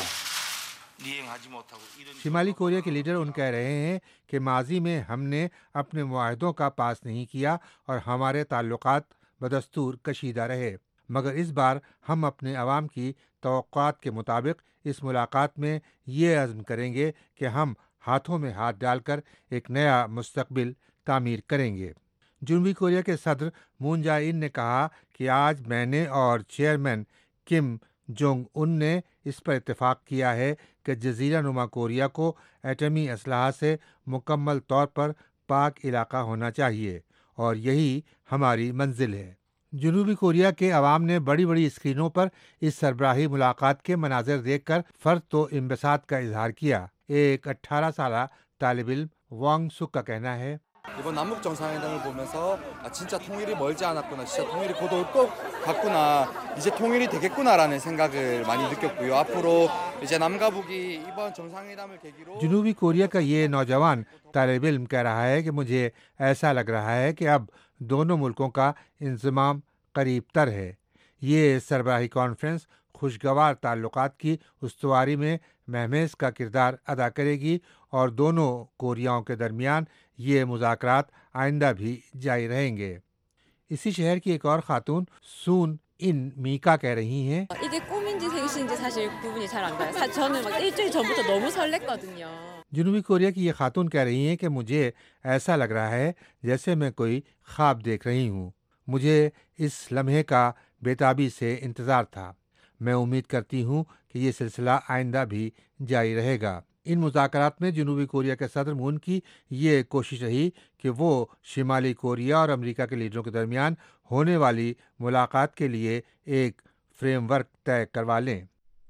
리행하지 못하고 이런 शिमाली कोरिया के लीडर उन कह रहे हैं कि माजी में हमने अपने मुआहदों का पास नहीं किया और हमारे ताल्लुकात बदस्तूर कशीदा रहे, मगर इस बार हम अपने अवाम की तवक्कुआत के मुताबिक इस मुलाकात में ये अज़्म करेंगे कि हम हाथों में हाथ डालकर एक नया मुस्तकबिल तामीर करेंगे। जनूबी कोरिया के सदर मून जाए इन ने कहा कि आज मैंने और चेयरमैन किम जोंग उन ने इस पर इत्तेफाक किया है कि जजीरा नुमा कोरिया को एटमी असलहा से मुकम्मल तौर पर पाक इलाका होना चाहिए और यही हमारी मंजिल है। जनूबी कोरिया के अवाम ने बड़ी बड़ी स्क्रीनों पर इस सरबराही मुलाकात के मनाजिर देखकर फ़र्द तो इंबसात का इजहार किया। एक 18 साला तालिब इल्म वांग सुक का कहना है, 이번 남북 정상회담을 보면서 진짜 통일이 멀지 않았구나, 진짜 통일이 곧 올 것 같구나, 이제 통일이 되겠구나라는 생각을 많이 느꼈고요. 앞으로 이제 남과 북이 이번 정상회담을 계기로 जनूबी कोरिया का ये नौजवान तालिब इल्म कह रहा है कि मुझे ऐसा लग रहा है कि अब दोनों मुल्कों का इंज़माम करीब तर है। ये सरबराही कॉन्फ्रेंस खुशगवार ताल्लुकात की उस्तवारी में महमेज का किरदार अदा करेगी और दोनों कोरियाओं के दरमियान ये मुज़ाकरात आइंदा भी जारी रहेंगे। इसी शहर की एक और खातून सून इन मीका कह रही हैं, 이게 꿈인지 생시인지 사실 구분이 잘 안 가요. 사실 저는 막 일주일 전부터 너무 설렜거든요. जनूबी कोरिया की ये खातून कह रही हैं कि मुझे ऐसा लग रहा है जैसे मैं कोई ख्वाब देख रही हूँ। मुझे इस लम्हे का बेताबी से इंतज़ार था। मैं उम्मीद करती हूँ कि ये सिलसिला आइंदा भी जारी रहेगा। इन मुज़ाकरात में जनूबी कोरिया के सदर मून की ये कोशिश रही कि वो शिमाली कोरिया और अमेरिका के लीडरों के दरमियान होने वाली मुलाकात के लिए एक फ्रेमवर्क तय करवा लें।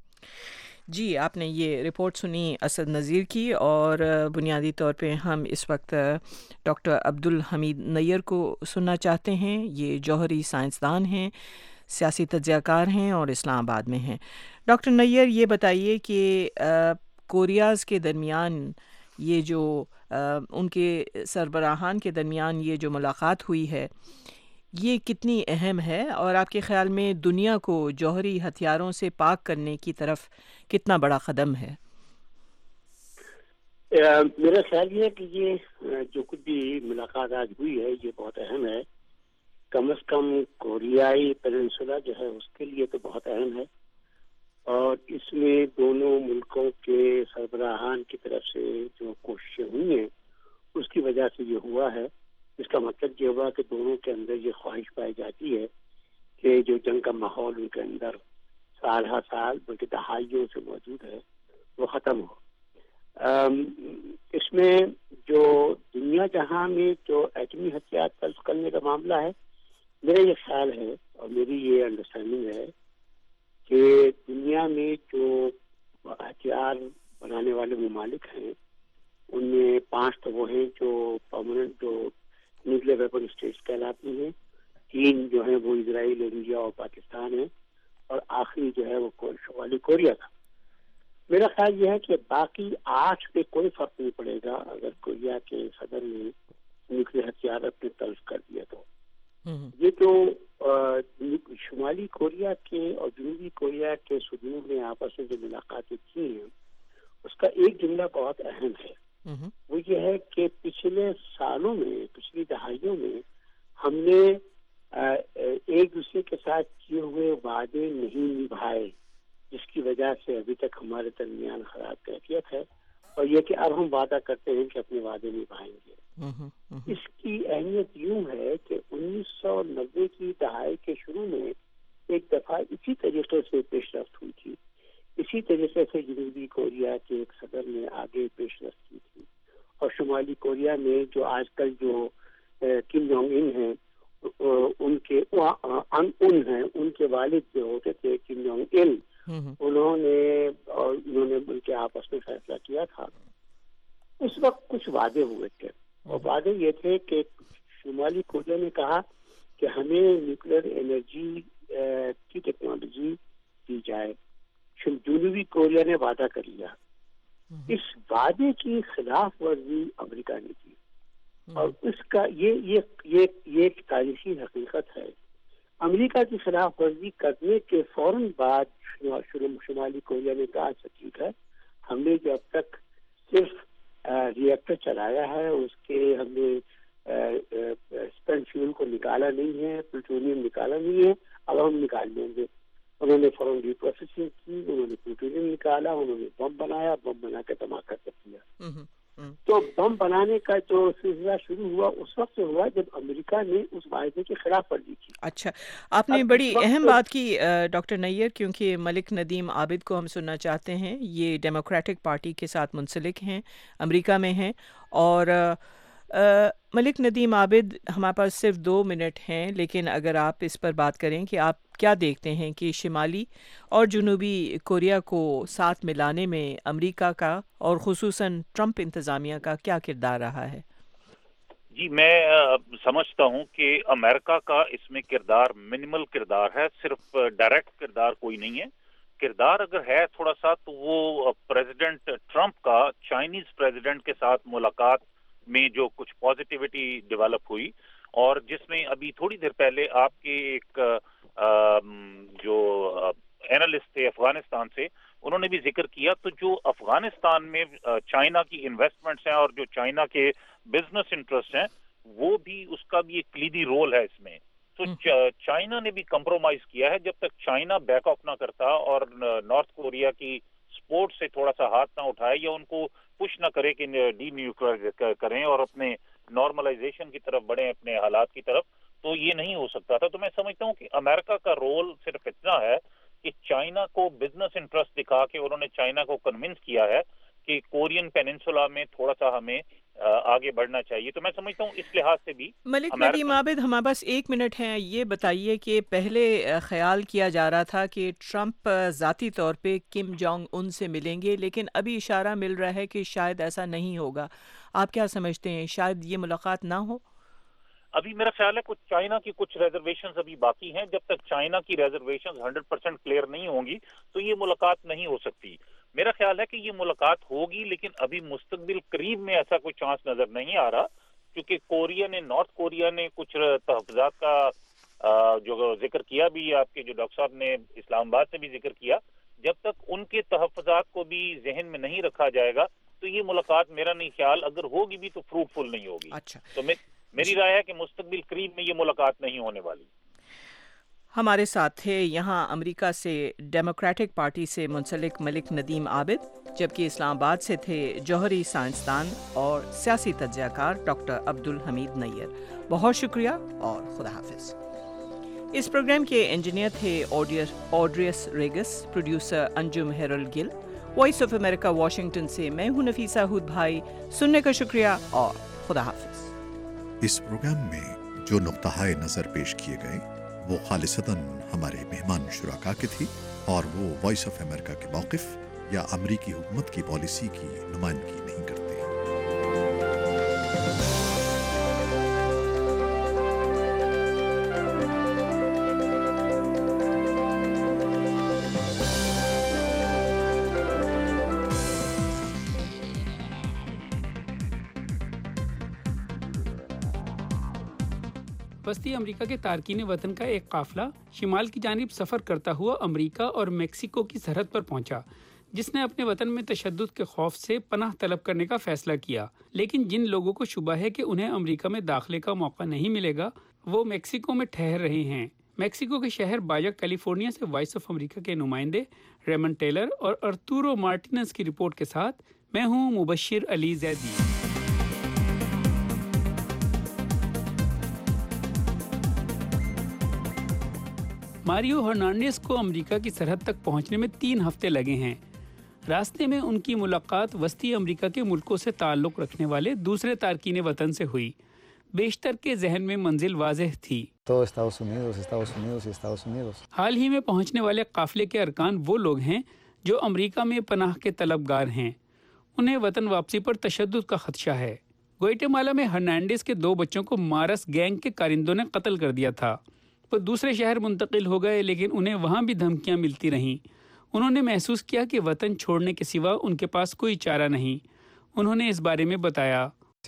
जी, आपने ये रिपोर्ट सुनी असद नज़ीर की और बुनियादी तौर पे हम इस वक्त डॉक्टर अब्दुल हमीद नैयर को सुनना चाहते हैं। ये जौहरी साइंसदान हैं, सियासी तज्ज़ियाकार हैं और इस्लामाबाद में हैं। डॉक्टर नैयर, ये बताइए कि कोरियाज़ के दरमियान ये जो उनके सरबराहान के दरमियान ये जो मुलाकात हुई है ये कितनी अहम है और आपके ख़्याल में दुनिया को जौहरी हथियारों से पाक करने की तरफ कितना बड़ा कदम है? मेरा ख्याल ये है कि ये जो कुछ भी मुलाकात आज हुई है ये बहुत अहम है। कम से कम कोरियाई पेनिनसुला जो है उसके लिए तो बहुत अहम है और इसमें दोनों मुल्कों के सरबराहान की तरफ से जो कोशिशें हुई हैं उसकी वजह से ये हुआ है। इसका मतलब ये हुआ कि दोनों के अंदर ये ख्वाहिश पाई जाती है कि जो जंग का माहौल उनके अंदर साल हर साल बल्कि दहाइयों से मौजूद है वो ख़त्म हो। इसमें जो दुनिया जहां में जो एटमी हथियार तल्फ करने का मामला है, मेरा ये ख्याल है और मेरी ये अंडरस्टैंडिंग है कि दुनिया में जो हथियार बनाने वाले ममालिक हैं उनमें 5 तो वो हैं जो परमानेंट जो न्यूक्लियर वेपन स्टेट्स कहलाती हैं। 3 जो है वो इजराइल, इंडिया और पाकिस्तान है, और आखिरी जो है वो शुमाली कोरिया का। मेरा ख्याल ये है कि बाकी 8 पे कोई फर्क नहीं पड़ेगा अगर कोरिया के सदर ने न्यूक्लियर हथियार अपने तल्फ कर दिया तो। ये जो शुमाली कोरिया के और जनूबी कोरिया के सदूर ने आपस में जो मुलाकातें की हैं, उसका एक जुमला बहुत अहम है। वो ये है कि पिछले सालों में, पिछली दहाइयों में हमने एक दूसरे के साथ किए हुए वादे नहीं निभाए, जिसकी वजह से अभी तक हमारे दरमियान खराब कैफियत है, और ये कि अब हम वादा करते हैं कि अपने वादे निभाएंगे। इसकी अहमियत यूं है कि 1990 की दहाई के शुरू में एक दफा इसी तरीके से पेशरफ्त हुई थी, इसी तरीके से जनूबी कोरिया के एक सदर ने आगे पेशरफ्त की थी, और शुमाली कोरिया में जो आजकल जो किम जोंग इन हैं, उनके वालिद जो होते थे किम जोंग इल, उन्होंने उनके आपस में फैसला किया था। उस वक्त कुछ वादे हुए थे, और वादे ये थे कि शुमाली कोरिया ने कहा कि हमें न्यूक्लियर एनर्जी की टेक्नोलॉजी दी जाए। जनूबी कोरिया ने वादा कर लिया। इस वादे की खिलाफ वर्जी अमेरिका ने की, और इसका ये तारीखी हकीकत है। अमेरिका की खिलाफ वर्जी करने के फौरन बाद शुमाली कोरिया ने कहा अच्छा ठीक है, हमने जो अब तक सिर्फ रिएक्टर चलाया है उसके हमने स्पेंट फ्यूल को निकाला नहीं है, प्लूटोनियम निकाला नहीं है, अब हम निकाल लेंगे। उन्होंने फौरन रिप्रोसेसिंग की, उन्होंने प्लूटोनियम निकाला, उन्होंने बम बनाया, बम बना के धमाका कर दिया। तो बम बनाने का जो सिलसिला शुरू हुआ उस वक्त से हुआ जब अमेरिका ने उस वायदे की खिलाफ वर्जी की। अच्छा, आपने बड़ी अहम बात की डॉक्टर नैयर, क्योंकि मलिक नदीम आबिद को हम सुनना चाहते हैं। ये डेमोक्रेटिक पार्टी के साथ मुंसलिक हैं, अमेरिका में हैं, और मलिक नदीम आबिद, हमारे पास सिर्फ 2 मिनट हैं, लेकिन अगर आप इस पर बात करें कि आप क्या देखते हैं कि शिमाली और जनूबी कोरिया को साथ मिलाने में अमेरिका का और खुसूसन ट्रंप इंतज़ामिया का क्या किरदार रहा है? जी, मैं समझता हूं कि अमेरिका का इसमें किरदार मिनिमल किरदार है, सिर्फ डायरेक्ट किरदार कोई नहीं है। किरदार अगर है थोड़ा सा तो वो प्रेसिडेंट ट्रंप का चाइनीज प्रेसिडेंट के साथ मुलाकात में जो कुछ पॉजिटिविटी डेवलप हुई, और जिसमें अभी थोड़ी देर पहले आपके एक जो एनालिस्ट थे अफगानिस्तान से, उन्होंने भी जिक्र किया। तो जो अफगानिस्तान में चाइना की इन्वेस्टमेंट्स हैं और जो चाइना के बिजनेस इंटरेस्ट हैं, वो भी, उसका भी एक क्लीदी रोल है इसमें। तो चाइना ने भी कंप्रोमाइज किया है। जब तक चाइना बैक ऑफ ना करता और नॉर्थ कोरिया की सपोर्ट से थोड़ा सा हाथ ना उठाए या उनको पुश ना करे कि डी न्यूक्लियर करें और अपने नॉर्मलाइजेशन की तरफ बढ़े, अपने हालात की तरफ, तो ये नहीं हो सकता था। तो मैं समझता हूँ कि अमेरिका का रोल सिर्फ इतना है कि चाइना को बिजनेस इंटरेस्ट दिखा के उन्होंने चाइना को कन्विंस किया है कि कोरियन पेनिनसुला में थोड़ा सा हमें आगे बढ़ना चाहिए। तो मैं समझता हूँ इस लिहाज से भी। मलिक नदीम आबिद, हमारे पास 1 मिनट है, ये बताइए कि पहले ख्याल किया जा रहा था कि ट्रंप ज़ाती तौर पे किम जोंग उन से मिलेंगे, लेकिन अभी इशारा मिल रहा है कि शायद ऐसा नहीं होगा। आप क्या समझते हैं, शायद ये मुलाकात ना हो? अभी मेरा ख्याल है कुछ चाइना की कुछ रिजर्वेशंस अभी बाकी हैं। जब तक चाइना की रिजर्वेशंस 100% क्लियर नहीं होंगी तो ये मुलाकात नहीं हो सकती। मेरा ख्याल है कि ये मुलाकात होगी, लेकिन अभी मुस्तकबिल करीब में ऐसा कोई चांस नजर नहीं आ रहा, क्योंकि नॉर्थ कोरिया ने कुछ तहफ़्फ़ुज़ात का जो जिक्र किया भी, आपके जो डॉक्टर साहब ने इस्लामाबाद से भी जिक्र किया, जब तक उनके तहफ़्फ़ुज़ात को भी जहन में नहीं रखा जाएगा तो ये मुलाकात, मेरा नहीं ख्याल, अगर होगी भी तो फ्रूटफुल नहीं होगी। अच्छा, तो मेरी राय है कि मुस्तकबिल करीब में ये मुलाकात नहीं होने वाली। हमारे साथ थे यहाँ अमेरिका से डेमोक्रेटिक पार्टी से मुंसलिक मलिक नदीम आबिद, जबकि इस्लामाबाद से थे जौहरी साइंसदान और सियासी तज्ज़ियाकार डॉक्टर अब्दुल हमीद नैयर। बहुत शुक्रिया और खुदा हाफिज़। इस प्रोग्राम के इंजीनियर थे Audrius Regas, producer Anjum Heral Gill. Voice of America Washington से मैं हूँ नफीसा हुद भाई। सुनने का शुक्रिया और खुदा हाफिज़। इस प्रोग्राम में जो नुक्ता-ए नज़र पेश किए गए वो खालिसतन हमारे मेहमान शुराका के थी, और वो वॉइस ऑफ अमेरिका के मौक़िफ़ या अमरीकी हुकूमत की पॉलिसी की नुमाइंदगी नहीं करते। وسطی امریکہ کے تارکین وطن کا ایک قافلہ شمال کی جانب سفر کرتا ہوا امریکہ اور میکسیکو کی سرحد پر پہنچا، جس نے اپنے وطن میں تشدد کے خوف سے پناہ طلب کرنے کا فیصلہ کیا، لیکن جن لوگوں کو شبہ ہے کہ انہیں امریکہ میں داخلے کا موقع نہیں ملے گا وہ میکسیکو میں ٹھہر رہے ہیں۔ میکسیکو کے شہر باجا کیلیفورنیا سے وائس آف امریکہ کے نمائندے ریمن ٹیلر اور ارتورو مارٹینز کی رپورٹ کے ساتھ میں ہوں مبشر علی زیدی۔ ماریو ہرنانڈیز کو امریکہ کی سرحد تک پہنچنے میں 3 ہفتے لگے ہیں۔ راستے میں ان کی ملاقات وسطی امریکہ کے ملکوں سے تعلق رکھنے والے دوسرے تارکین وطن سے ہوئی۔ بیشتر کے ذہن میں منزل واضح تھی، حال ہی میں پہنچنے والے قافلے کے ارکان وہ لوگ ہیں جو امریکہ میں پناہ کے طلبگار ہیں، انہیں وطن واپسی پر تشدد کا خدشہ ہے۔ گوئٹے مالا میں ہرنانڈیز کے 2 بچوں کو مارس گینگ کے کارندوں نے قتل کر دیا تھا۔ وہ دوسرے شہر منتقل ہو گئے، لیکن انہیں وہاں بھی دھمکیاں ملتی رہیں۔ انہوں نے محسوس کیا کہ وطن چھوڑنے کے سوا ان کے پاس کوئی چارہ نہیں۔ انہوں نے اس بارے میں بتایا،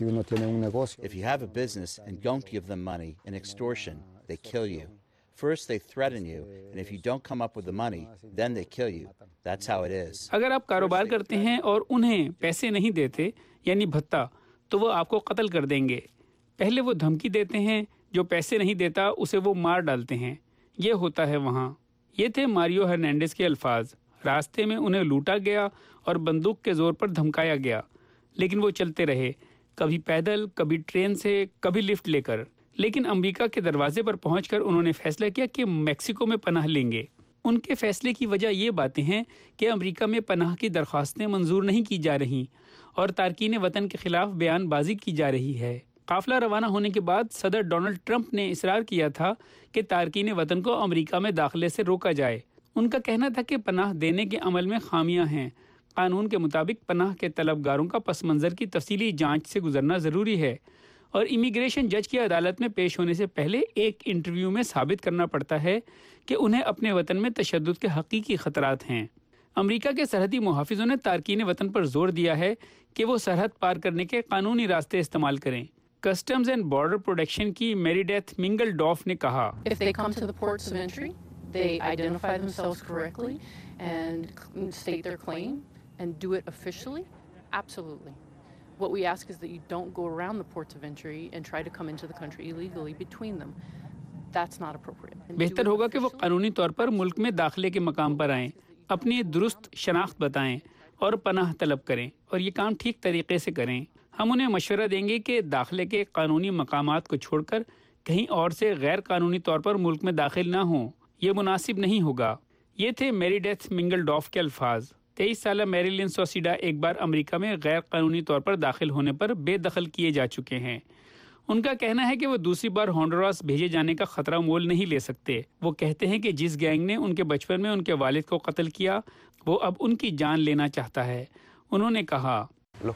If you have a business and don't give them money in extortion, they kill you. First they threaten you, and if you don't come up with the money, then they kill you. That's how it is. اگر آپ کاروبار کرتے ہیں اور انہیں پیسے نہیں دیتے یعنی بھتہ، تو وہ آپ کو قتل کر دیں گے۔ پہلے وہ دھمکی دیتے ہیں، جو پیسے نہیں دیتا اسے وہ مار ڈالتے ہیں۔ یہ ہوتا ہے وہاں۔ یہ تھے ماریو ہرنانڈیز کے الفاظ۔ راستے میں انہیں لوٹا گیا اور بندوق کے زور پر دھمکایا گیا، لیکن وہ چلتے رہے، کبھی پیدل، کبھی ٹرین سے، کبھی لفٹ لے کر۔ لیکن امریکہ کے دروازے پر پہنچ کر انہوں نے فیصلہ کیا کہ میکسیکو میں پناہ لیں گے۔ ان کے فیصلے کی وجہ یہ باتیں ہیں کہ امریکہ میں پناہ کی درخواستیں منظور نہیں کی جا رہی اور تارکین وطن کے خلاف بیان بازی کی جا رہی ہے۔ قافلہ روانہ ہونے کے بعد صدر ڈونلڈ ٹرمپ نے اصرار کیا تھا کہ تارکین وطن کو امریکہ میں داخلے سے روکا جائے۔ ان کا کہنا تھا کہ پناہ دینے کے عمل میں خامیاں ہیں۔ قانون کے مطابق پناہ کے طلبگاروں کا پس منظر کی تفصیلی جانچ سے گزرنا ضروری ہے اور امیگریشن جج کی عدالت میں پیش ہونے سے پہلے ایک انٹرویو میں ثابت کرنا پڑتا ہے کہ انہیں اپنے وطن میں تشدد کے حقیقی خطرات ہیں۔ امریکہ کے سرحدی محافظوں نے تارکین وطن پر زور دیا ہے کہ وہ سرحد پار کرنے کے قانونی راستے استعمال کریں۔ کسٹمز اینڈ بارڈر پروٹیکشن کی میریڈیتھ منگل ڈاف نے کہا، If they come to the ports of entry, they identify themselves correctly and state their claim and do it officially, absolutely. What we ask is that you don't go around the ports of entry and try to come into the country illegally between them. That's not appropriate. بہتر ہوگا کہ وہ قانونی طور پر ملک میں داخلے کے مقام پر آئیں، اپنی درست شناخت بتائیں اور پناہ طلب کریں، اور یہ کام ٹھیک طریقے سے کریں۔ ہم انہیں مشورہ دیں گے کہ داخلے کے قانونی مقامات کو چھوڑ کر کہیں اور سے غیر قانونی طور پر ملک میں داخل نہ ہوں، یہ مناسب نہیں ہوگا۔ یہ تھے میریڈیتھ منگل ڈاف کے الفاظ۔ 23 سالہ میریلن سوسیڈا ایک بار امریکہ میں غیر قانونی طور پر داخل ہونے پر بے دخل کیے جا چکے ہیں۔ ان کا کہنا ہے کہ وہ دوسری بار ہونڈوراس بھیجے جانے کا خطرہ مول نہیں لے سکتے۔ وہ کہتے ہیں کہ جس گینگ نے ان کے بچپن میں ان کے والد کو قتل کیا، وہ اب ان کی جان لینا چاہتا ہے۔ انہوں نے کہا، The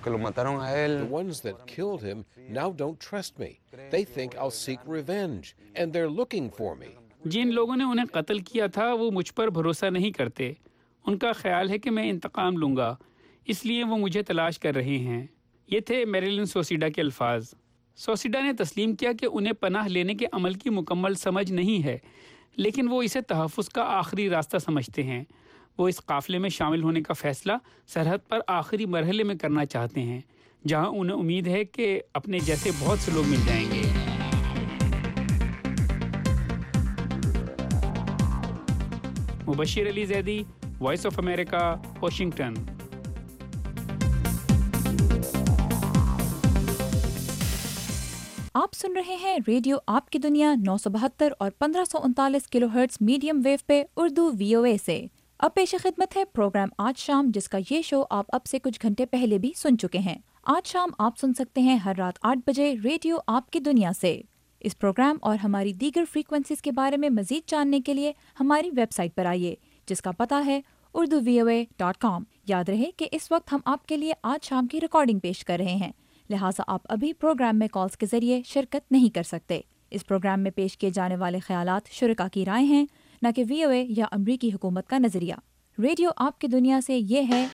ones that killed him now don't trust me. They think I'll seek revenge, and they're looking for me. جن لوگوں نے انہیں قتل کیا تھا وہ مجھ پر بھروسہ نہیں کرتے۔ ان کا خیال ہے کہ میں انتقام لوں گا، اس لیے وہ مجھے تلاش کر رہے ہیں۔ یہ تھے میریلن سوسیڈا کے الفاظ۔ سوسیڈا نے تسلیم کیا کہ انہیں پناہ لینے کے عمل کی مکمل سمجھ نہیں ہے، لیکن وہ اسے تحفظ کا آخری راستہ سمجھتے ہیں۔ وہ اس قافلے میں شامل ہونے کا فیصلہ سرحد پر آخری مرحلے میں کرنا چاہتے ہیں، جہاں انہیں امید ہے کہ اپنے جیسے بہت سے لوگ مل جائیں گے۔ Mubashir Ali Zaidi, voice of America, Washington. آپ سن رہے ہیں ریڈیو آپ کی دنیا 972 اور 1539 کلو ہرٹز میڈیم ویو پہ اردو VOA سے۔ اب پیش خدمت ہے پروگرام آج شام، جس کا یہ شو آپ اب سے کچھ گھنٹے پہلے بھی سن چکے ہیں۔ آج شام آپ سن سکتے ہیں ہر رات 8 بجے ریڈیو آپ کی دنیا سے۔ اس پروگرام اور ہماری دیگر فریکوینسیز کے بارے میں مزید جاننے کے لیے ہماری ویب سائٹ پر آئیے، جس کا پتہ ہے urduvoa.com۔ یاد رہے کہ اس وقت ہم آپ کے لیے آج شام کی ریکارڈنگ پیش کر رہے ہیں، لہٰذا آپ ابھی پروگرام میں کالز کے ذریعے شرکت نہیں کر سکتے۔ اس پروگرام میں پیش کیے جانے والے خیالات شرکا کی رائے ہیں، نہ کہ VOA یا امریکی حکومت کا نظریہ۔ ریڈیو آپ کی دنیا سے یہ ہے